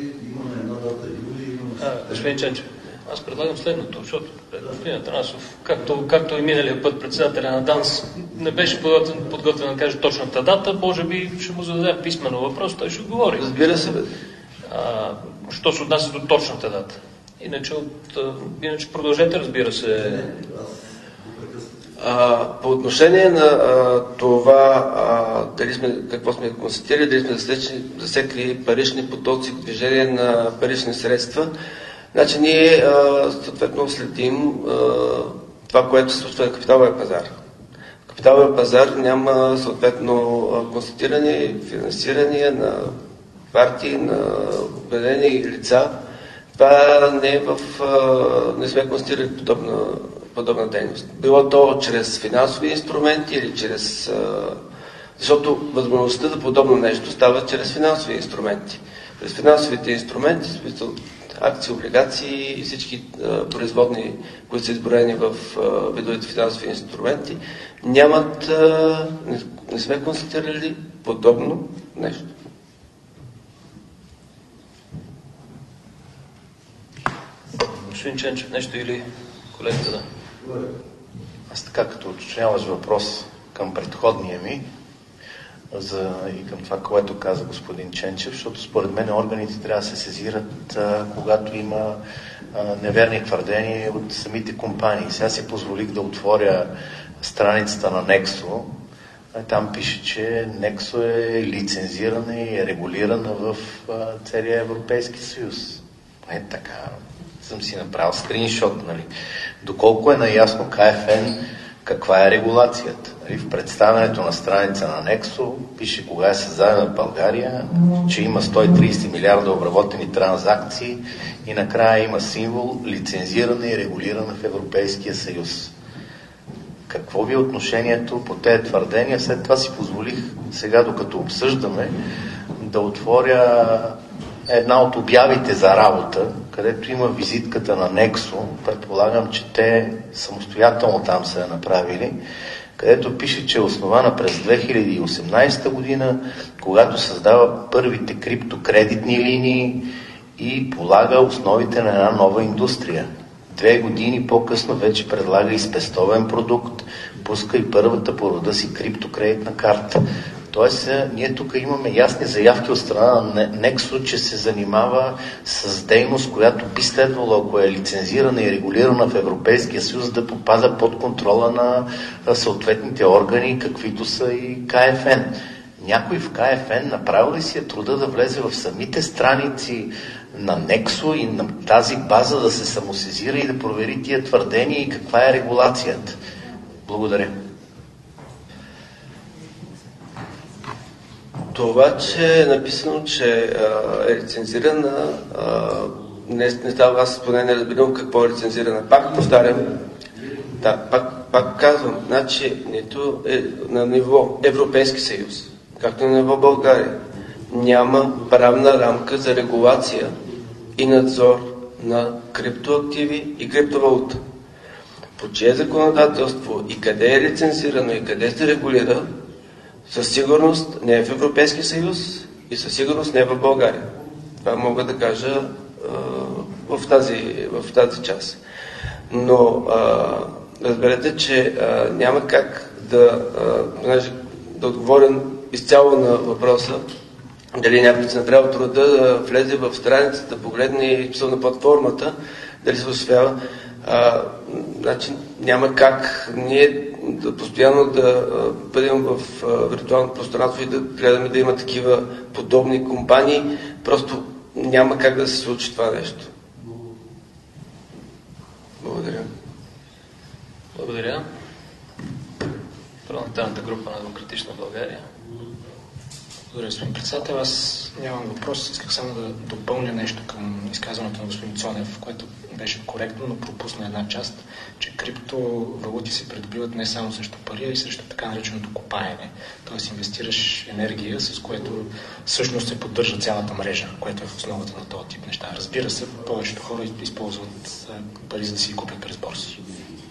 А, господин Ченчев, аз предлагам следното, защото господин Атанасов, както, както и миналия път председателя на ДАНС не беше подготвен, подготвен да каже точната дата, може би ще му зададем писмено въпрос, той ще отговори. Разбира се. А, що се отнася до точната дата. Иначе, от, иначе продължете, разбира се. А, по отношение на а, това, а, дали сме, какво сме констатирали, дали сме засекли, засекли парични потоци, движение на парични средства, значи ние а, съответно следим а, това, което се случва на капиталовия пазар. В капиталовия пазар няма съответно констатирани финансирания на партии, на определени лица. Това не е в... не сме констатирали подобна, подобна дейност. Било то чрез финансови инструменти или чрез... Защото възможността за подобно нещо става чрез финансови инструменти. През финансовите инструменти, акции, облигации и всички производни, които са изброени в видовете финансови инструменти, нямат... Не, не сме констатирали подобно нещо. Господин Ченчев, нещо или колегата да? Аз така, като уточняваш въпрос към предходния ми за, и към това, което каза господин Ченчев, защото според мен органите трябва да се сезират, а, когато има а, неверни твърдения от самите компании. Сега си позволих да отворя страницата на Нексо. Там пише, че Нексо е лицензирана и е регулирана в а, целия Европейски съюз. Не така. съм си направил скриншот. Нали. Доколко е наясно КФН каква е регулацията. Нали. В представянето на страница на Нексо пише кога е създадена в България, че има сто и трийсет милиарда обработени транзакции и накрая има символ лицензирана и регулирана в Европейския съюз. Какво ви е отношението по тези твърдения? След това си позволих сега, докато обсъждаме, да отворя една от обявите за работа, където има визитката на Нексо. Предполагам, че те самостоятелно там са я направили, където пише, че е основана през две хиляди и осемнадесета година, когато създава първите криптокредитни линии и полага основите на една нова индустрия. Две години по-късно вече предлага и спестовен продукт, пуска и първата по рода си криптокредитна карта. Тоест, ние тук имаме ясни заявки от страна на Нексо, че се занимава с дейност, която би следвало, ако е лицензирана и регулирана в Европейския съюз, да попада под контрола на съответните органи, каквито са и КФН. Някой в КФН направил ли си е труда да влезе в самите страници на Нексо и на тази база да се самосезира и да провери тия твърдения и каква е регулацията? Благодаря. Това, че е написано, че а, е лицензирана, а, не, не става, аз поне не разбирам какво е лицензирана. Пак повтарям, да, пак, пак казвам, значи нито е на ниво Европейски съюз, както на ниво България, няма правна рамка за регулация и надзор на криптоактиви и криптовалута. По чие законодателство и къде е лицензирано и къде се регулира, със сигурност не е в Европейския съюз и със сигурност не е в България. Това мога да кажа а, в, тази, в тази част. Но а, разберете, че а, няма как да, а, да отговоря изцяло на въпроса дали някой се направил труда да влезе в страницата, да погледне и на платформата, дали се освява. А, значи няма как ние да постоянно да а, бъдем в а, виртуално пространство и да гледаме да има такива подобни компании. Просто няма как да се случи това нещо. Благодаря. Благодаря. Парламентарната група на Демократична България. Благодаря, господин председател. Аз нямам въпрос. Исках само да допълня нещо към изказването на господин Цонев, което беше коректно, но пропусна една част, че криптовалути се придобиват не само срещу пари, а и срещу така нареченото копаене. Тоест инвестираш енергия, с което всъщност се поддържа цялата мрежа, което е в основата на този тип неща. Разбира се, повечето хора използват пари, за да си купят през борси.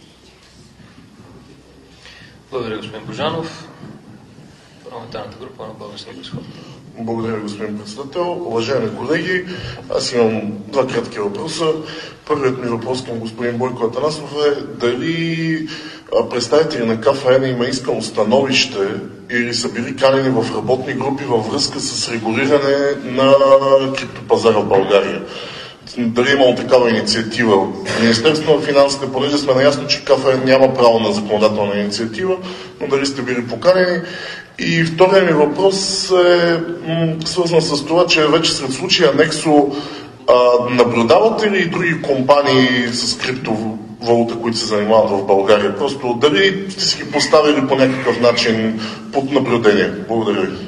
Благодаря, господин Божанов. Парламентарната група на Българския възход. Благодаря, господин председател. Уважаеми колеги, аз имам два кратки въпроса. Първият ми въпрос към господин Бойко Атанасов е дали представители на КФН има искано становище или са били канени в работни групи във връзка с регулиране на криптопазара в България. Дали имало такава инициатива. Министерството на финансите, понеже сме наясно, че КФН няма право на законодателна инициатива, но дали сте били поканени. И втория ми въпрос е м- свързан с това, че вече сред случая Нексо а, наблюдавате ли и други компании с криптовалута, които се занимават в България? Просто дали сте си ги поставили по някакъв начин под наблюдение? Благодаря ви.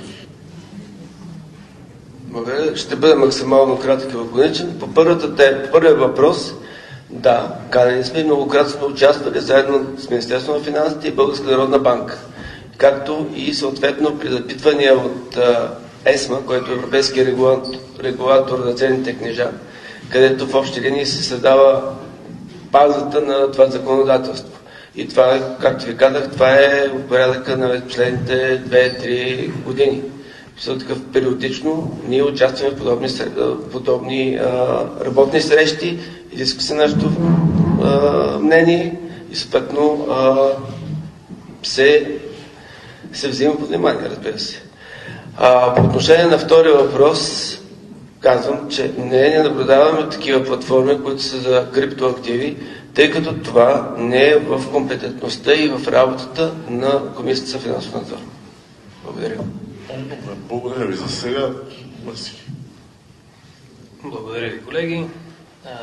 Благодаря. Ще бъда максимално кратък и лаконичен. По, първата, по първия въпрос, да, канени сме и многократно сме участвали заедно с Министерството на финансите и Българска народна банка. Както и съответно при запитвания от а, ЕСМА, който е Европейския регулатор, регулатор на ценните книжа, където в общи линии се създава базата на това законодателство. И това, както ви казах, това е от порядъка на последните две-три години. Също така периодично ние участваме в подобни, подобни а, работни срещи и дискусия на нашето а, мнение и съответно а, се се взима под внимание, разбира се. А, по отношение на втория въпрос, казвам, че не, не наблюдаваме такива платформи, които са за криптоактиви, тъй като това не е в компетентността и в работата на Комисията за финансов надзор. Благодаря. Благодаря ви за сега. Благодаря ви, колеги.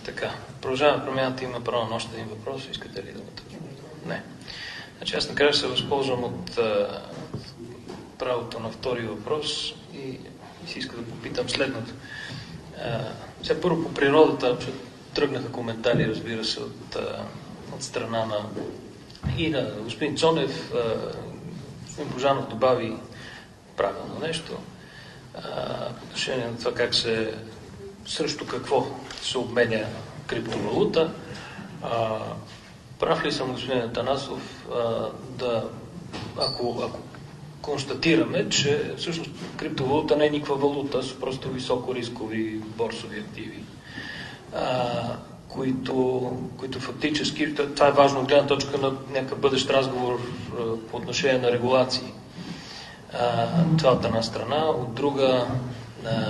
Така, продължаваме промяната, има право на още един въпрос. Искате ли думата? Не. Значи аз накрая се възползвам от а, правото на втори въпрос и си иска да попитам следното. А, сега първо по природата, че тръгнаха коментари, разбира се, от, а, от страна на и на господин Цонев. А, господин Божанов добави правилно нещо а, по отношение на това как се срещу какво се обменя криптовалута. А, прав ли съм, господин Атанасов, а, да, ако, ако констатираме, че всъщност криптовалута не е никаква валута, са просто високо рискови борсови активи, а, които, които фактически, това е важно от гледна точка на някакъв бъдещ разговор а, по отношение на регулации. А, това от една страна, от друга а,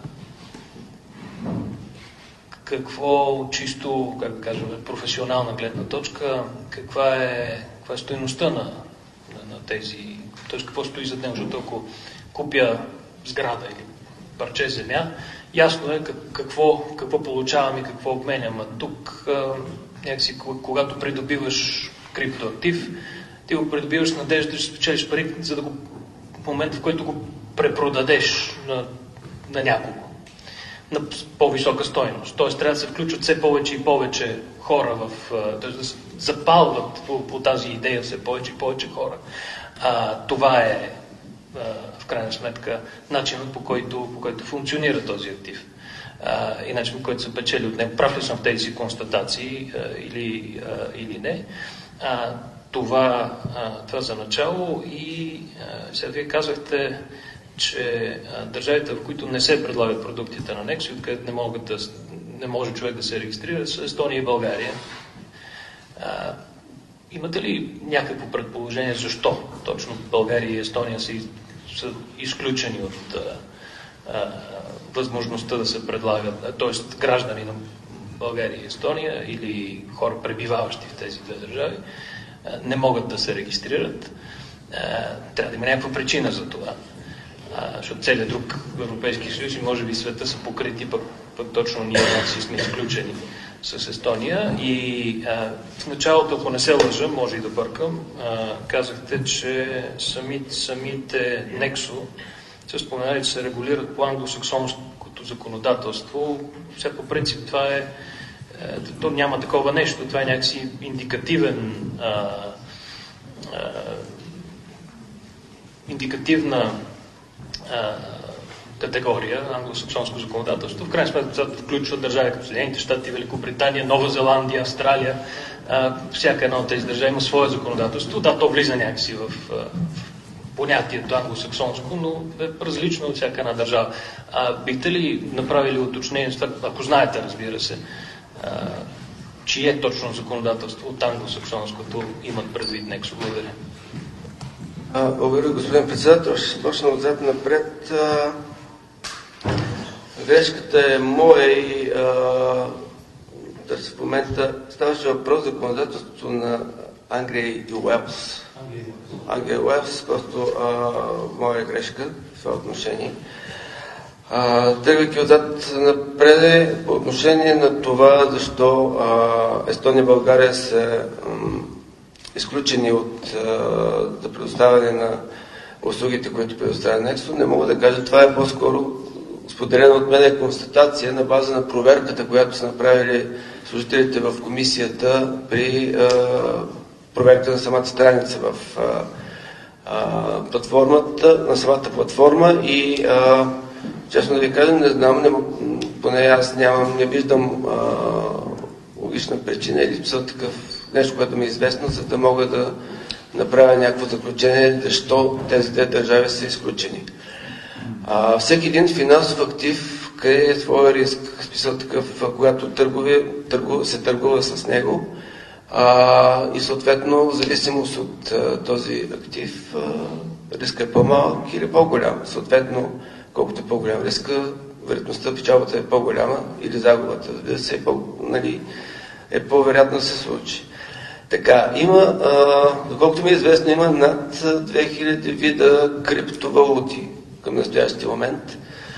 какво чисто, как да кажем, професионална гледна точка, каква е, каква е стойността на, на, на тези, т.е. какво стои зад него, защото ако купя сграда или парче земя, ясно е какво, какво получавам и какво обменям. А тук някакси, когато придобиваш криптоактив, ти го придобиваш с надежда да ще спечелиш пари, за да го в момента, в който го препродадеш на, на някого на по-висока стойност. Т.е. трябва да се включват все повече и повече хора в... т.е. да се запалват по, по тази идея все повече и повече хора. А, това е а, в крайна сметка начинът, по който, по който функционира този актив. А, и начинът, по който се печели от него. Прав ли съм в тези констатации а, или, а, или не? А, това, а, това за начало. И а, сега вие казахте, че а, държавите, в които не се предлагат продуктите на Nexo, откъдето не, могат да, не може човек да се регистрира, са Естония и България. А, имате ли някакво предположение защо точно България и Естония са, из, са изключени от а, а, възможността да се предлагат, т.е. граждани на България и Естония или хора, пребиваващи в тези две държави, а, не могат да се регистрират? А, трябва да има някаква причина за това. А, защото целият друг Европейски съюз и може би света са покрити, пък, пък точно ние си сме изключени с Естония. И а, в началото, ако не се лъжа, може и да бъркам, а, казахте, че сами, самите Nexo се споменали, че се регулират по англосаксонското законодателство. Все по принцип това е, е то няма такова нещо, това е някакси индикативен а, а, индикативна категория, англосаксонско законодателство. В крайна сметка това включва държави като Съединените щати, Великобритания, Нова Зеландия, Австралия. А, всяка една от тези държави има свое законодателство. Да, то влиза някакси в, в понятието англосаксонско, но е различно от всяка една държава. А, бихте ли направили уточнение с това, ако знаете, разбира се, а, чие точно законодателство от англосаксонското имат предвид Nexo? Благодаря. Благодаря, господин председател. Ще почна отзад напред. А, грешката е моя и а, да в момента ставаше въпрос за законодателството на Англия и Уелс. Англия и Уелс, просто а, моя грешка в това отношение. Тръгвайки отзад напред по отношение на това, защо а, Естония и България са изключени от за предоставяне на услугите, които предоставя Nexo, не мога да кажа. Това е по-скоро споделена от мен констатация на база на проверката, която са направили служителите в комисията при а, проверката на самата страница в а, а, платформата, на самата платформа и а, честно да ви кажа, не знам, не, поне аз нямам, не виждам а, логична причина или такъв нещо, което ми е известно, за да мога да направя някакво заключение, защо тези две държави са изключени. А, всеки един финансов актив крие своя риск, в смисъл такъв, когато търгове, търгу, се търгува с него а, и съответно, в зависимост от а, този актив, а, риска е по-малък или по-голям. Съответно, колкото е по-голям риска, вероятността печалбата е по-голяма или загубата, да се е, по, нали, е по-вероятно да се случи. Така, има, а, доколкото ми е известно, има над две хиляди вида криптовалути към настоящия момент.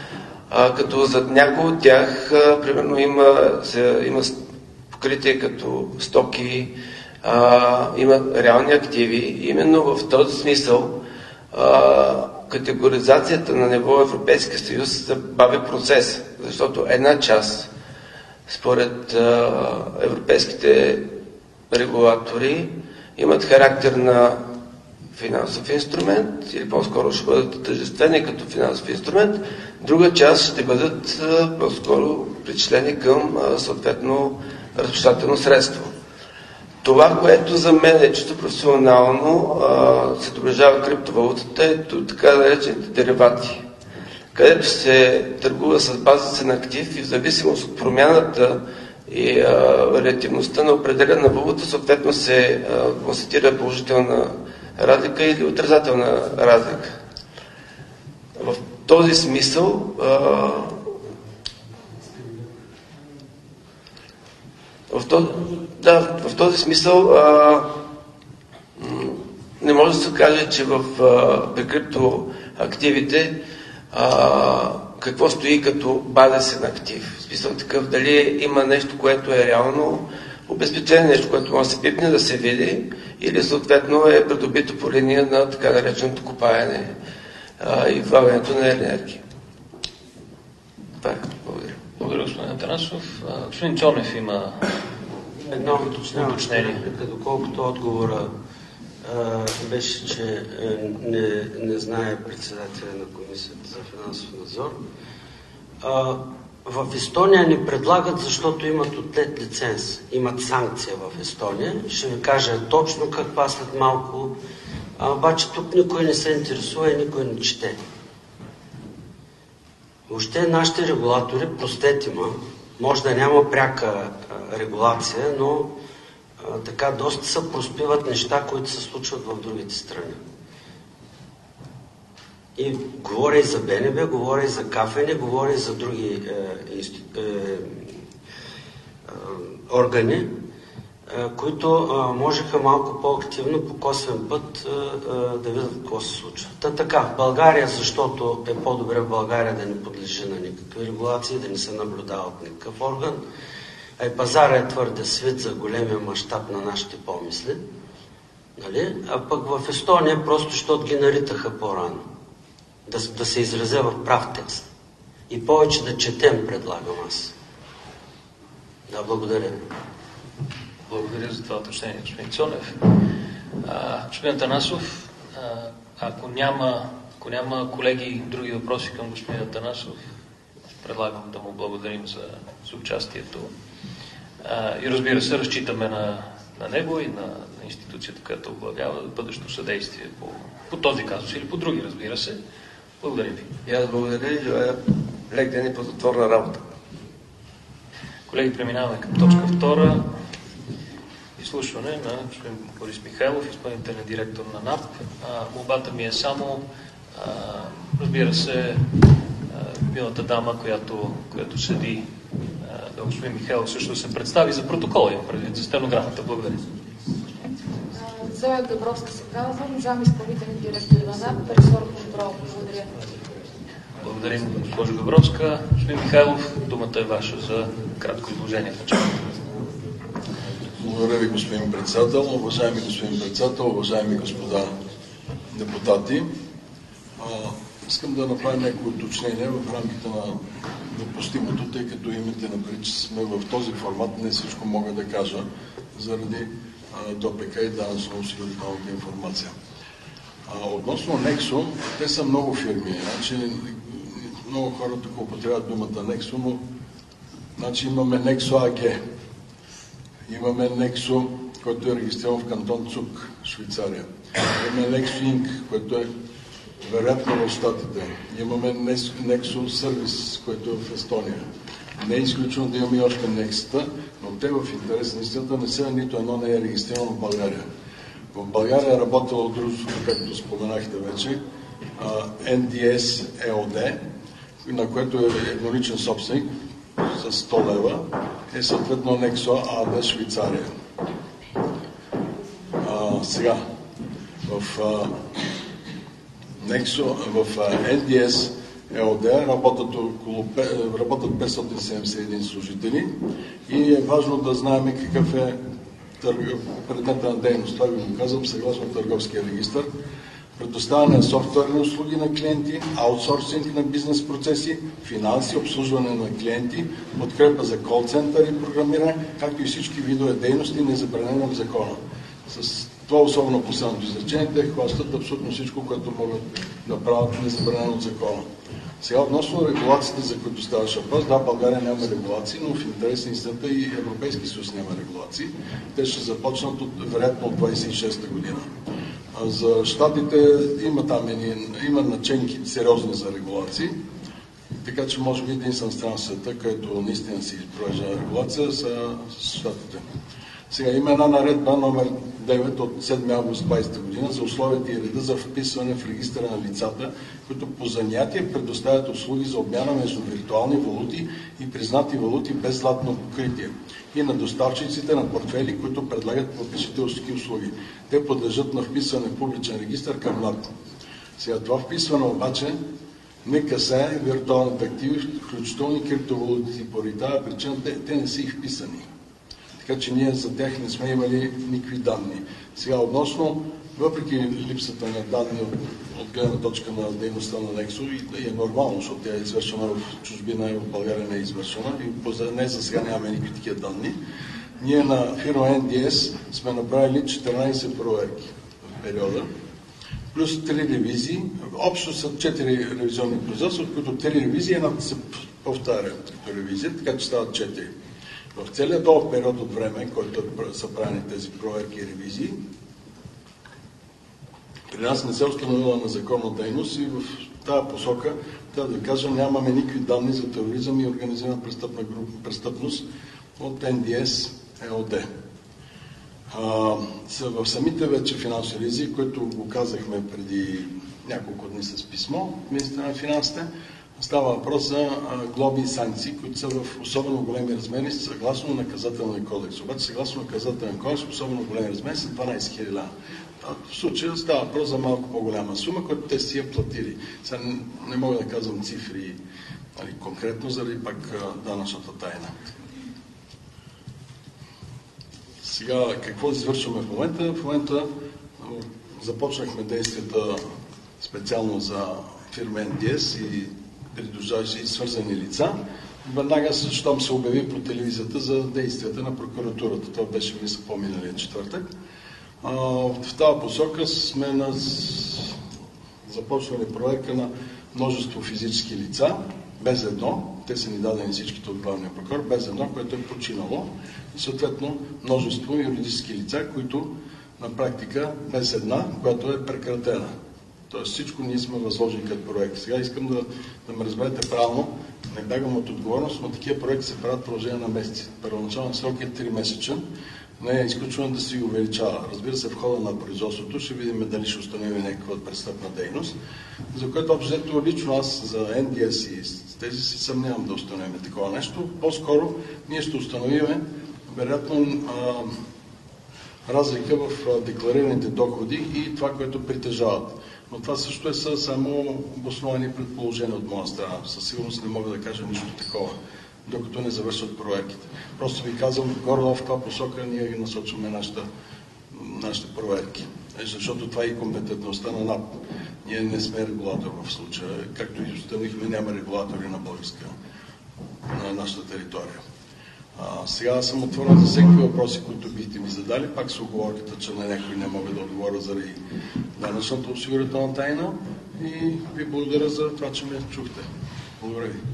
а, като за някои от тях, а, примерно, има, се, има покритие като стоки, а, има реални активи. Именно в този смисъл а, категоризацията на ниво Европейския съюз забави процес, защото една част, според а, европейските регулатори, имат характер на финансов инструмент или по-скоро ще бъдат тъжествени като финансов инструмент, друга част ще бъдат а, по-скоро причислени към а, съответно разпочитателно средство. Това, което за мен е чисто професионално а, се доближава криптовалутата, е така наречените деривати, където се търгува с базата на актив и в зависимост от промяната и а, релативността на определена валута, съответно се а, констатира положителна разлика или отрицателна разлика. В този смисъл а, в, този, да, в този смисъл а, не може да се каже, че в а, при криптоактивите а, какво стои като базисен актив. В смисъл такъв, дали има нещо, което е реално обезпечение, нещо, което може да се пипне, да се види, или съответно е придобито по линия на така нареченото копаене а, и влагането на енергия. Това е. Благодаря. Благодаря, господин Атанасов. Господин Цонев има едно уточнение. Доколкото отговора а, беше, че а, не, не знае председателя на Комисията за финансов надзор. А, в Естония ни предлагат, защото имат отлет лиценз. Имат санкция в Естония. Ще ви кажа точно каква след малко. А, обаче тук никой не се интересува и никой не чете. Въобще нашите регулатори, простете ма, може да няма пряка а, регулация, но а, така доста се проспиват неща, които се случват в другите страни. И говоря и за БНБ, говоря и за КФН, говоря и за други е, инсту... е, е, органи, е, които е, можеха малко по-активно, по косвен път е, е, да видят какво се случва. Та така, в България, защото е по-добре в България да не подлежи на никакви регулации, да не се наблюдава от никакъв орган, а и пазара е твърде свит за големия мащаб на нашите помисли. Нали? А пък в Естония просто, защото ги наритаха по-рано. Да, да се изразя в прав текст. И повече да четем, предлагам аз. Да, благодаря. Благодаря за това уточнение, господин Цонев. А, господин Атанасов, а, ако, няма, ако няма колеги други въпроси към господин Атанасов, предлагам да му благодарим за, за участието. А, и разбира се, разчитаме на, на него и на, на институцията, която оглавява бъдещо съдействие по, по този казус или по други, разбира се. Благодаря ви. И аз благодаря и желая лек ден и плодотворна работа. Колеги, преминаваме към точка втора. Изслушване на господин Борис Михайлов, изпълнителен директор на НАП. Молбата ми е само, а, разбира се, билата дама, която, която седи, да господин Михайлов също да се представи за протокола, имам предвид за стенограмата. Благодаря. Зоя Габровска се казвам, зам изпълнителен директор на НАП, ресор контрол. Благодаря. Благодарим, госпожо Габровска. Господин Михайлов, думата е ваша за кратко изложение в началото. Благодаря ви, господин председател. Уважаеми господин председател, уважаеми господа депутати, а, искам да направя някои уточнения в рамките на допустимото, тъй като имате напред, че сме в този формат, не всичко мога да кажа заради ДОПК и данъчно-осигурителната информация. А, относно Нексо, те са много фирми. Значи, много хора тук употребяват думата Нексо, но значи, имаме Нексо АГ, имаме Нексо, който е регистриран в кантон Цук, Швейцария. Имаме Нексо Инк, който е вероятно в Щатите. Имаме Нексо Сервис, който е в Естония. Не е изключено да имаме и още Нексата, но те в интерес на истината не са, нито едно не е регистрирано в България. В България е работило дружеството, както споменахте вече, Ен Ди Ес Е О Д, на което е едноличен собственик с сто лева, е съответно Нексо АД Швейцария. А, сега, в, а, Nexo, в Ен Ди Ес ЕОД, работят, около, работят петстотин седемдесет и един служители и е важно да знаем какъв е предмета на дейност. Това ви го казвам съгласно Търговския регистър. Предоставяне на софтуерни услуги на клиенти, аутсорсинг на бизнес процеси, финанси, обслужване на клиенти, подкрепа за кол-център и програмиране, както и всички видове дейности, незабранено в закона. С това особено последното изречение, те хващат абсолютно всичко, което могат да правят незабранено от закона. Сега относно регулациите, за които ставаше въпрос, да, България няма регулации, но в интерес на истината и Европейски съюз няма регулации. Те ще започнат от, вероятно от двадесет и шеста година. А за щатите има там има наченки сериозни за регулации, така че може би единствена страна в света, където наистина си провежда регулация, са щатите. Сега има една наредба номер девет от седми август двадесета година за условията и реда за вписване в регистъра на лицата, които по занятие предоставят услуги за обмяна между виртуални валути и признати валути без златно покритие и на доставчиците на портфели, които предлагат попечителски услуги. Те подлежат на вписване в публичен регистър към НАП. Сега това вписване обаче не касае виртуалните активи, включително и криптовалутите. Поради тази причина те, те не са и вписани. Така че ние за тях не сме имали никакви данни. Сега относно, въпреки липсата на данни от, от гледна точка на дейността на Нексо, и е нормално, защото тя е извършена в чужбина и в България не е извършена, и не за сега нямаме никакви такива данни, ние на фирма Ен Ди Ес сме направили четиринадесет проверки в периода, плюс три ревизии. Общо са четири ревизионни производства, от които три ревизии, едната се повтаря като ревизия, така че стават четири. В целият този период от време, който са правени тези проверки и ревизии, при нас не се е установила незаконна дейност и в тази посока, трябва да кажа, нямаме никакви данни за тероризъм и организирана престъпна група, престъпност от Ен Ди Ес ЕОД. В самите вече финансови ревизии, които го казахме преди няколко дни с писмо, министъра на финансите, става въпрос за глоби и санкции, които са в особено големи размери съгласно наказателния кодекс. Обаче съгласно наказателния кодекс особено големи размери са дванадесет хиляди лева. В случая става въпрос за малко по-голяма сума, която те си я платили. Сега не мога да казвам цифри нали, конкретно, заради пак данъчната тайна. Сега какво извършваме в момента? В момента започнахме действията специално за фирма Ен Ди Ес и придружаващи и свързани лица. Веднага, щом се обяви по телевизията за действията на прокуратурата. Това беше, мисля, по-миналия четвъртък. В тази посока сме на... започнали проверка на множество физически лица, без едно, те са ни дадени всичките от главния прокурор, без едно, което е починало, и съответно множество юридически лица, които на практика без една, която е прекратена. Тоест всичко ние сме възложили като проект. Сега искам да, да ме разберете правилно, не бягам от отговорност, но такива проекти се правят в продължение на месеци. Първоначален срок е три месечен, не е изключено да се увеличава. Разбира се, в хода на производството ще видим дали ще установим някаква престъпна дейност, за което общо лично аз за Ен Ди Ес и тези си съмнявам да установим такова нещо. По-скоро ние ще установим вероятно разлика в декларираните доходи и това, което притежават. Но това също е само обосновани предположения от моя страна. Със сигурност не мога да кажа нищо такова, докато не завършат проверките. Просто ви казвам, горе в това посока ние ги насочваме нашите, нашите проверки. Защото това е и компетентността на НАП. Ние не сме регулатор в случая. Както и установихме, няма регулатори на българска, на нашата територия. А, сега съм отворен за всеки въпроси, които бихте ми задали. Пак с оговорката, че на някой не мога да отговоря заради данъчната осигурителна тайна. И ви благодаря за това, че ме чухте. Благодаря ви.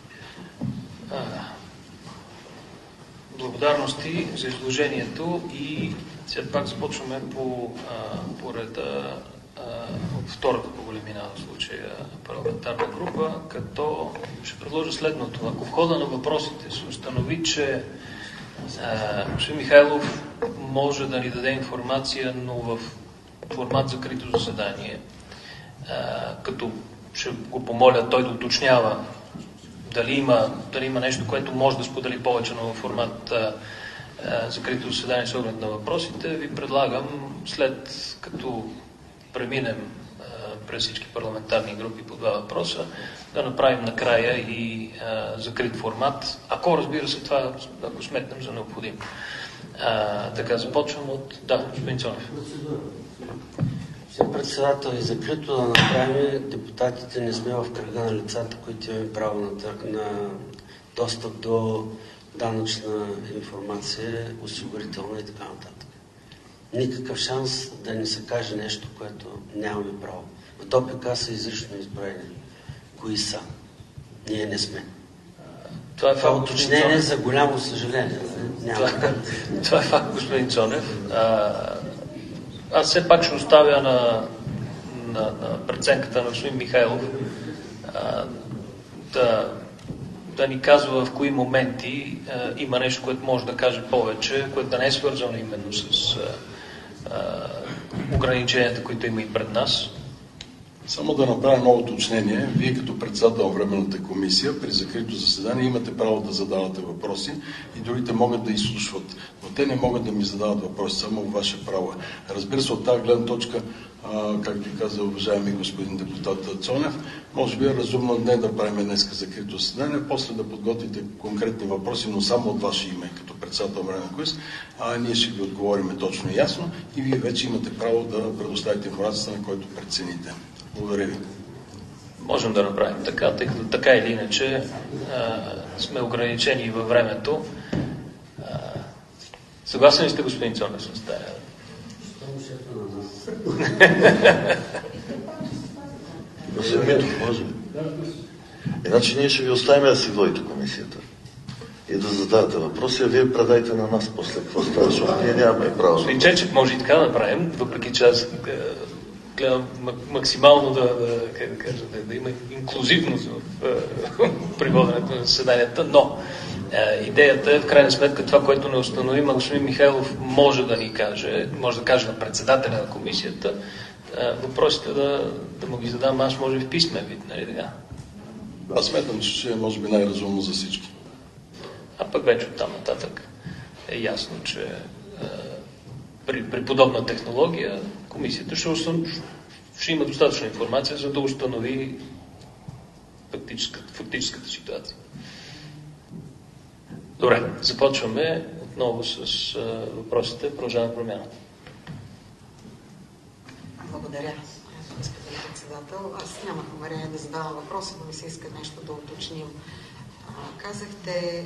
Благодарности за изложението и сега пак започваме по, а, по реда от втората по големина в случая парламентарна група, като ще предложа следното. Ако в хода на въпросите се установи, че господин Михайлов може да ни даде информация, но в формат закрито заседание, а, като ще го помоля той да уточнява дали има, дали има нещо, което може да сподели повече, но в формат а, а, закрито заседание с оглед на въпросите, ви предлагам след като преминем през всички парламентарни групи по два въпроса, да направим накрая и а, закрит формат, ако разбира се това, ако сметнем за необходимо. А, така, започвам от... Да, господин Цонев. Господин председател, и закрито да направим, депутатите не сме в кръга на лицата, които имаме право на, на достъп до данъчна информация, осигурителна и така нататък. Никакъв шанс да ни се каже нещо, което нямаме право. В ДОПК са изрично изброени. Кои са? Ние не сме. Това е факт, уточнение за голямо съжаление. Няма. Това, това е факт, господин Цонев. А, аз все пак ще оставя на, на, на преценката на господин Михайлов а, да, да ни казва в кои моменти а, има нещо, което може да каже повече, което да не е свързано именно с а, а, ограниченията, които има и пред нас. Само да направя ново уточнение. Вие като председател на Временната комисия при закрито заседание имате право да задавате въпроси и другите могат да изслушват. Но те не могат да ми задават въпроси, само ваше право. Разбира се, от тази гледна точка, а, както и каза уважаеми господин депутат Цонев, може би е разумно не да правим днес закрито заседание, после да подготвите конкретни въпроси, но само от ваше име, като председател на Временната комисия, а ние ще ви отговорим точно и ясно и вие вече имате право да предоставите информацията, на който прецените. Благодаря ви. Можем да направим така, тъй като така или иначе а, сме ограничени във времето. А, съгласен ли сте, господин Цонев, с тая? Може би. Иначе ние ще ви оставим да си водите комисията и да задавате въпроси, а вие предайте на нас после какво става, защото ние нямаме право. Господин Чечев, може и така да направим, въпреки че аз гледам максимално да, да, как да, кажа, да, да има инклюзивност в при воденето на заседанията, но е, идеята е в крайна сметка това, което не установим, а господин Михайлов може да ни каже, може да каже на председателя на комисията, е, въпросите да, да му ги задам аз, може в писмен вид, нали така? Аз сметам, че е може би най-разумно за всички. А пък вече оттам нататък е ясно, че е, при, при подобна технология комисията ще, установ... ще има достатъчна информация, за да установи фактическата, фактическата ситуация. Добре, започваме отново с а, въпросите. Продължаваме промяна. Благодаря, господин председател. Аз нямах намерение да задавам въпроси, но ми се иска нещо да уточним. А, казахте,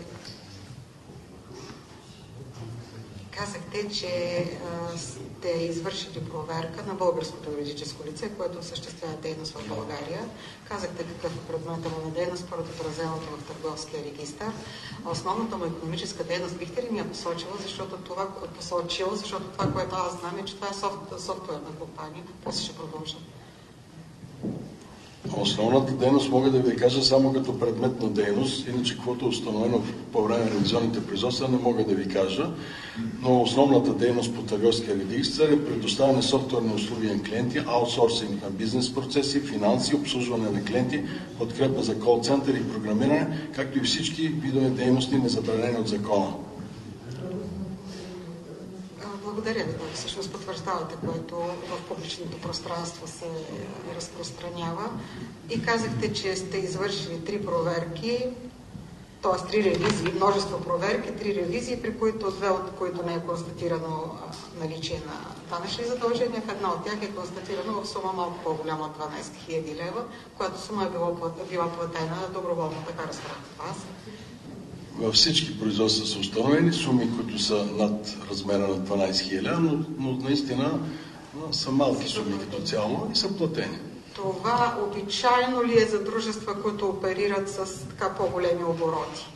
казахте, че а, сте извършили проверка на българското юридическо лице, което осъществява дейност в България. Казахте какъв е предметът му на дейност, според отразеното в търговския регистър. Основната му икономическа дейност бихте ли ми я посочила, защото това, посочила, защото това, което аз знам е, че това е софт, софтуерна компания. После ще продължа. Основната дейност мога да ви кажа само като предмет на дейност, иначе каквото е установено по време на ревизионните производства не мога да ви кажа, но основната дейност по търговския регистър е предоставяне софтуерни услуги на клиенти, аутсорсинг на бизнес процеси, финанси, обслужване на клиенти, подкрепа за кол-център и програмиране, както и всички видове дейности, незабранени от закона. Благодаря ви, да всъщност потвърждавате, което в публичното пространство се разпространява. И казахте, че сте извършили три проверки, т.е. три ревизии, множество проверки, три ревизии, при които две от които не е констатирано наличие на данъчни задължения. В една от тях е констатирано в сума малко по-голяма от дванайсет хиляди лева, която сума е била, била платена доброволно, така разбрах вас. Във всички производства са установени суми, които са над размера на дванайсет хиляди, но, но наистина но са малки суми като цяло и са платени. Това обичайно ли е за дружества, които оперират с така по-големи обороти?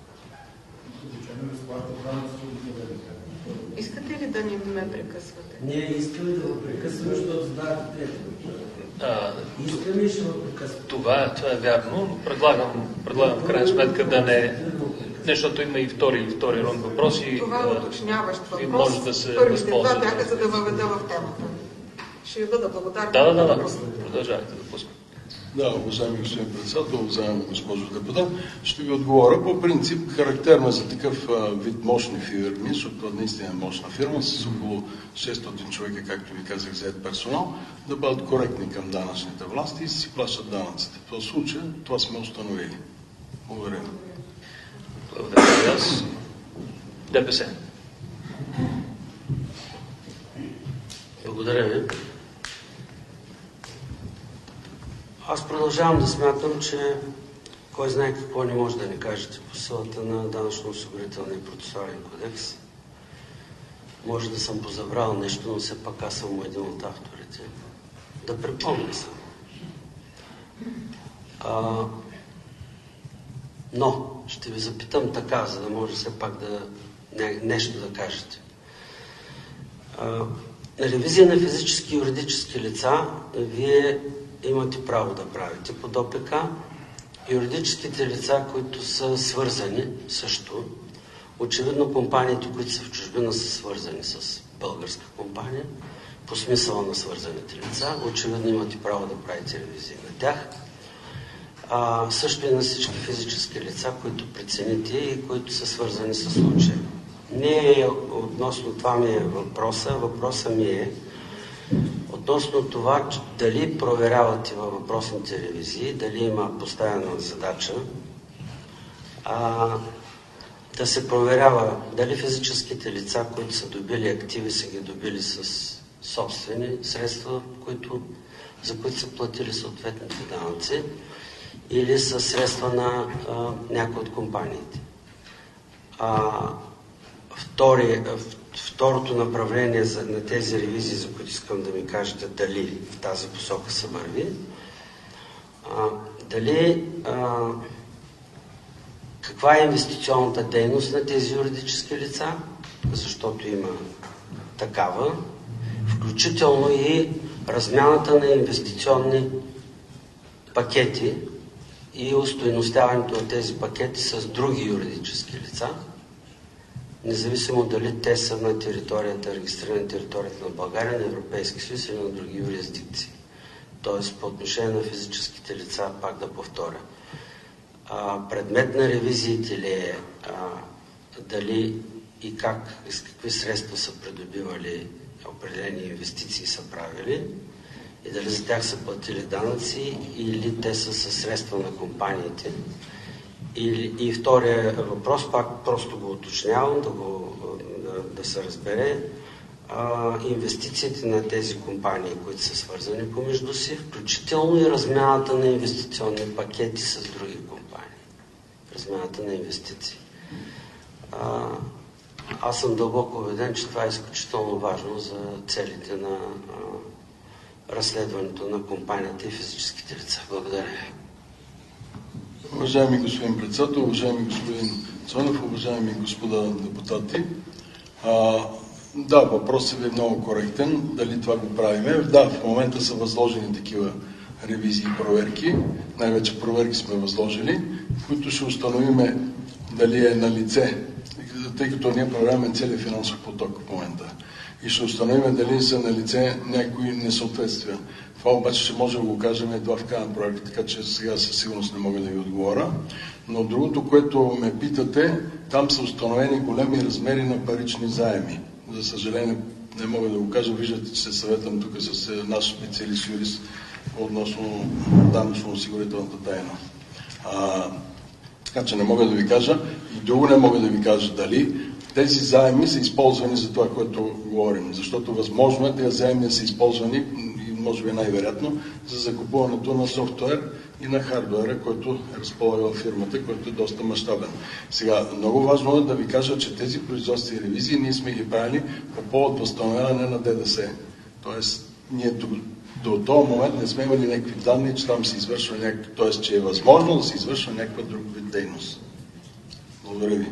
Искате ли да ни ме прекъсвате? Не, искаме да го прекъсваме, защото задавате трети. А, Искаме и ще го прекъсваме. Това, това е вярно, но предлагам, предлагам в крайна сметка да не... Защото има и втори, и втори рунд въпроси. Това е уточняващ въпрос. Може да се Първите възползва. два бяха, за да въведа в темата. Ще ви бъда благодарна. Да, да, да, да. Продължавайте да пускам. Да, уважаеми господин председател, уважаема госпожо депутат, ще ви отговоря. По принцип, характерно е за такъв а, вид мощни фирми, защото наистина е мощна фирма с около шестстотин човека, както ви казах, зает персонал, да бъдат коректни към данъчните власти и си плащат данъците. В този случай това сме установили. Благодаря. Благодаря аз. ДПС. Благодаря ви. Аз продължавам да смятам, че кой знае какво не може да ни кажете по силата на данъчно-осигурителния процесуален кодекс. Може да съм позабрал нещо, но все пак аз съм един от авторите. Да припомня съм. А, но ще ви запитам така, за да може все пак да не, нещо да кажете. А, ревизия на физически и юридически лица вие имате право да правите по ДОПК. Юридическите лица, които са свързани също, очевидно компаниите, които са в чужбина, са свързани с българска компания, по смисъла на свързаните лица, очевидно имате право да правите ревизии на тях. А, също и на всички физически лица, които прецените и които са свързани с случая. Не е относно това ми е въпроса. Въпросът ми е относно това, дали проверявате във въпросните ревизии, дали има поставена задача а, да се проверява дали физическите лица, които са добили активи, са ги добили с собствени средства, които, за които са платили съответните данъци, или с средства на а, някои от компаниите. А, втори, второто направление за, на тези ревизии, за които искам да ми кажете дали в тази посока се върви, а, дали а, каква е инвестиционната дейност на тези юридически лица, защото има такава, включително и размяната на инвестиционни пакети и устойностяването на тези пакети с други юридически лица, независимо дали те са на територията, регистрирани на територията на България, на Европейски съюз или на други юрисдикции. Тоест, по отношение на физическите лица, пак да повторя. А, предмет на ревизиите ли е а, дали и как, и с какви средства са придобивали определени инвестиции са правили и дали за тях са платили данъци или те са със средства на компаниите. И, и втория въпрос, пак просто го уточнявам, да, го, да, да се разбере, а, инвестициите на тези компании, които са свързани помежду си, включително и размяната на инвестиционни пакети с други компании. Размяната на инвестиции. А, аз съм дълбоко убеден, че това е изключително важно за целите на а, разследването на компанията и физическите лица. Благодаря. Уважаеми господин председател, уважаеми господин Цонев, уважаеми господа депутати, а, да, въпросът ви е много коректен. Дали това го правиме? Да, в момента са възложени такива ревизии и проверки. Най-вече проверки сме възложили, които ще установиме дали е на лице, тъй като ние проверяваме целият финансов поток в момента. И ще установим дали са на лице някои несъответствия. Това обаче ще можем да го кажем едва в края на проекта, така че сега със сигурност не мога да ви отговоря. Но другото, което ме питате, там са установени големи размери на парични заеми. За съжаление, не мога да го кажа. Виждате, че се съветвам тук с наш специалист юрист относно данъчно-осигурителната тайна. А, така че не мога да ви кажа. И друго не мога да ви кажа дали тези заеми са използвани за това, което говорим. Защото възможно е тези заеми са използвани, и може би най-вероятно, за закупуването на софтуер и на хардуера, който е разполагал фирмата, който е доста мащабен. Сега, много важно е да ви кажа, че тези производства и ревизии ние сме ги правили по повод възстановяване на ДДС. Тоест, ние до, до този момент не сме имали някакви данни, че там се извършва някакви, т.е. че е възможно да се извършва някаква друг вид дейност. Благодаря ви.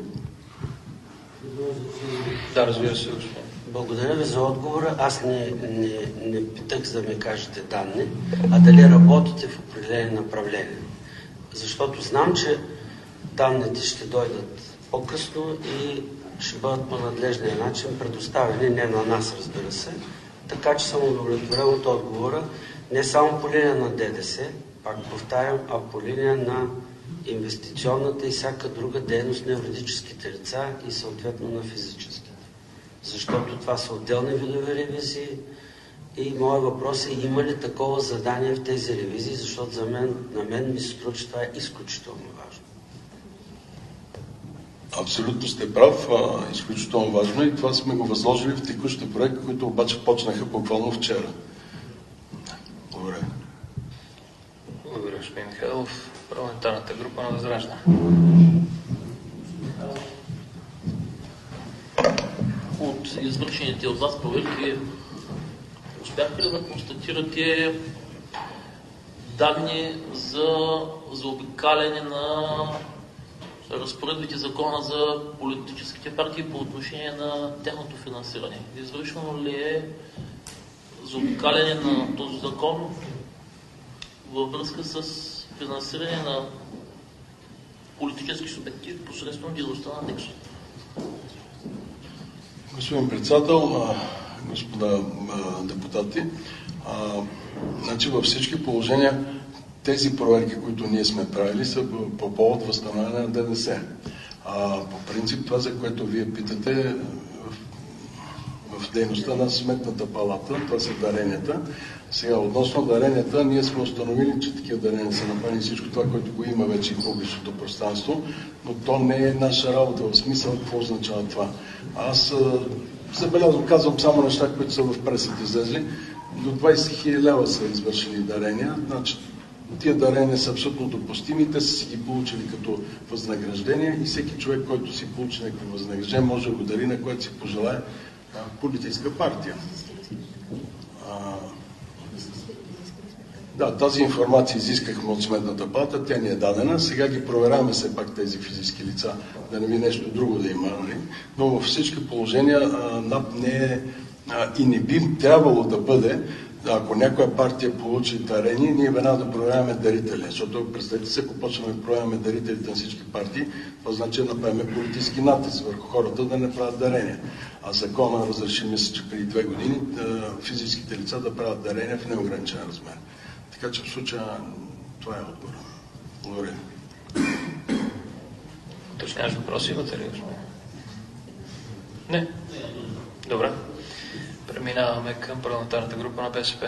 Да, разбира се, господин. Благодаря ви за отговора. Аз не, не, не питах за да ми кажете данни, а дали работите в определени направления. Защото знам, че данните ще дойдат по-късно и ще бъдат по надлежния начин предоставени, не на нас, разбира се. Така че съм удовлетворен от отговора, не само по линия на ДДС, пак повтарям, а по линия на инвестиционната и всяка друга дейност на юридическите лица и съответно на физическите. Защото това са отделни видове ревизии и моят въпрос е: има ли такова задание в тези ревизии, защото за мен, на мен ми се струва, че това е изключително важно. Абсолютно сте прав, а, изключително важно и това сме го възложили в текущите проекти, които обаче почнаха буквално вчера. Благодаря. Благодаря, господин Михайлов. Парламентарната група на Възраждане. От извършените от вас проверки успяхте ли да констатирате данни за заобикаляне на разпоредбите закона за политическите партии по отношение на тяхното финансиране? Извършено ли е заобикаляне на този закон във връзка с финансиране на политически субекти посредством дейността на НЕКСО? Господин председател, господа депутати, а, значи във всички положения тези проверки, които ние сме правили, са по повод възстановяване на ДДС. А, по принцип това, за което вие питате, в, в дейността на Сметната палата, това са даренията. Сега, относно даренията, ние сме установили, че такива дарения са направени, всичко това, което го има вече и в публичното пространство, но то не е наша работа, в смисъл какво означава това. Аз забелязвам, казвам само неща, които са в пресата излезли. До двайсет хиляди лева са извършили дарения. Значи, тия дарения са абсолютно допустими, те са си ги получили като възнаграждение и всеки човек, който си получи някакво възнаграждение, може да го дари на което си пожелае политическа партия. А, да, тази информация изискахме от Сметната палата, тя ни е дадена. Сега ги проверяваме все пак тези физически лица, да не би нещо друго да има. Нали? Но във всички положения НАП не е а, и не би трябвало да бъде, ако някоя партия получи дарение, ние веднага да проверяваме дарители. Защото, представете се, ако почваме да проверяваме дарителите на всички партии, това значи да направим политически натиск върху хората да не правят дарения. А закона разреши, мисля, че преди две години да, физическите лица да правят дарения в неограничен размер. Така че в случая това е отговор. Благодаря. Уточняваш въпроси имате ли? Не? Добре. Преминаваме към парламентарната група на БСП.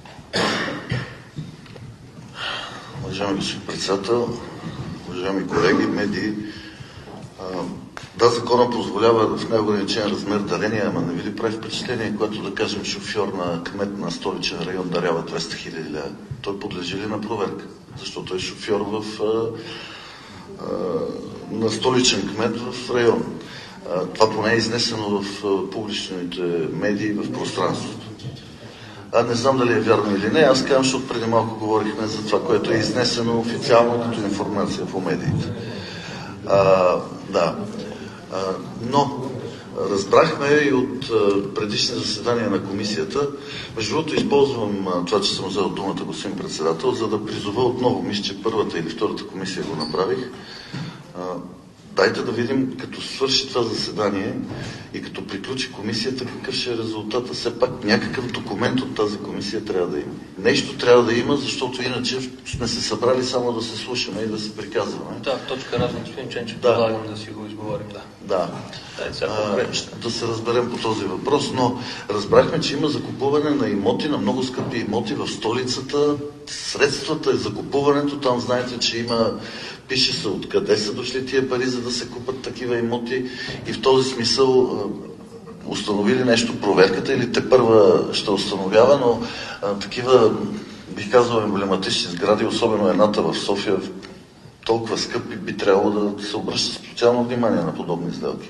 Уважаеми господин председател, уважаеми колеги, медии, да, закона позволява в неограничен размер дарения, ама не ви ли прави впечатление, когато, да кажем, шофьор на кмет на столичен район дарява двеста хиляди лева? Той подлежи ли на проверка? Защото е шофьор в, а, а, на столичен кмет в район. А, това поне е изнесено в а, публичните медии, в пространството. А не знам дали е вярно или не. Аз казвам, защото преди малко говорихме за това, което е изнесено официално като информация по медиите. А, да. А, но разбрахме и от а, предишни заседания на комисията. Между другото, използвам а, това, че съм взел думата, господин председател, за да призова отново, мисля, че първата или втората комисия го направих. А, дайте да видим, като свърши това заседание и като приключи комисията, какъв ще е резултата. Все пак някакъв документ от тази комисия трябва да има. Нещо трябва да има, защото иначе сме се събрали само да се слушаме и да се приказваме. Да, точка разни, господин Ченчев, да. Предлагам да си го изговорим, да. Да. Дай, а, да се разберем по този въпрос, но разбрахме, че има закупуване на имоти, на много скъпи имоти в столицата. Средствата и закупуването, там знаете, че има, пише се откъде са дошли тия пари, за да се купат такива имоти, и в този смисъл установили нещо проверката или те първа ще установява, но а, такива, бих казал, емблематични сгради, особено едната в София, толкова скъпи, би трябвало да се обръща специално внимание на подобни сделки.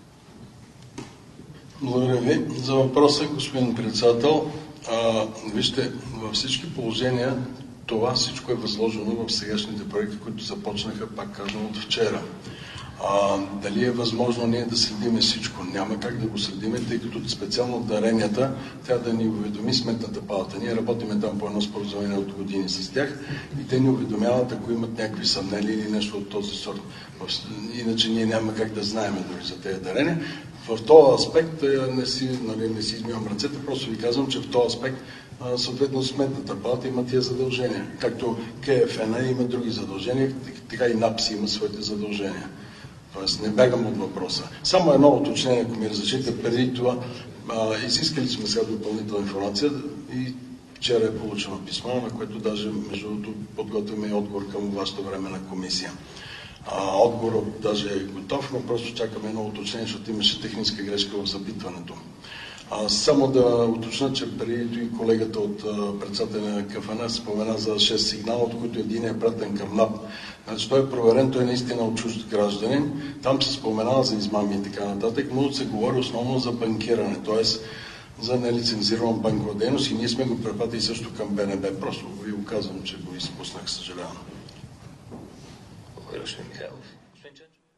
Благодаря ви за въпроса, господин председател. А, вижте, във всички положения това всичко е възложено в сегашните проекти, които започнаха, пак казвам, от вчера. А, дали е възможно ние да следиме всичко? Няма как да го следиме, тъй като специално даренията трябва да ни уведоми Сметната палата. Ние работиме там по едно споразумение от години с тях и те ни уведомяват, ако имат някакви съмнения или нещо от този сорт. Иначе ние няма как да знаем дори за тези дарения. В този аспект не си, нали, не си измивам ръцете, просто ви казвам, че в този аспект съответно Сметната палата има тия задължения. Както КФН има други задължения, така и НАПС има своите задължения. Тоест не бягам от въпроса. Само едно уточнение, ако ми разрешите, преди това а, изискали сме сега допълнителна информация и вчера е получено писмо, на което даже между другото подготвяме и отговор към вашата временна комисия. А, отговорът даже е готов, но просто чакаме едно уточнение, защото имаше техническа грешка в запитването. А, само да уточня, че преди и колегата от председателя на КФН спомена за шест сигнала, от които един е пратен към НАП. Значи той е проверен, той е наистина от чужд гражданин. Там се споменава за измами и така нататък, но се говори основно за банкиране, т.е. за нелицензирана банкова дейност и ние сме го препратили също към БНБ. Просто ви го казвам, че го изпуснах, съжалявам. Благодаря, господин Михайлов. Господин Ченчев?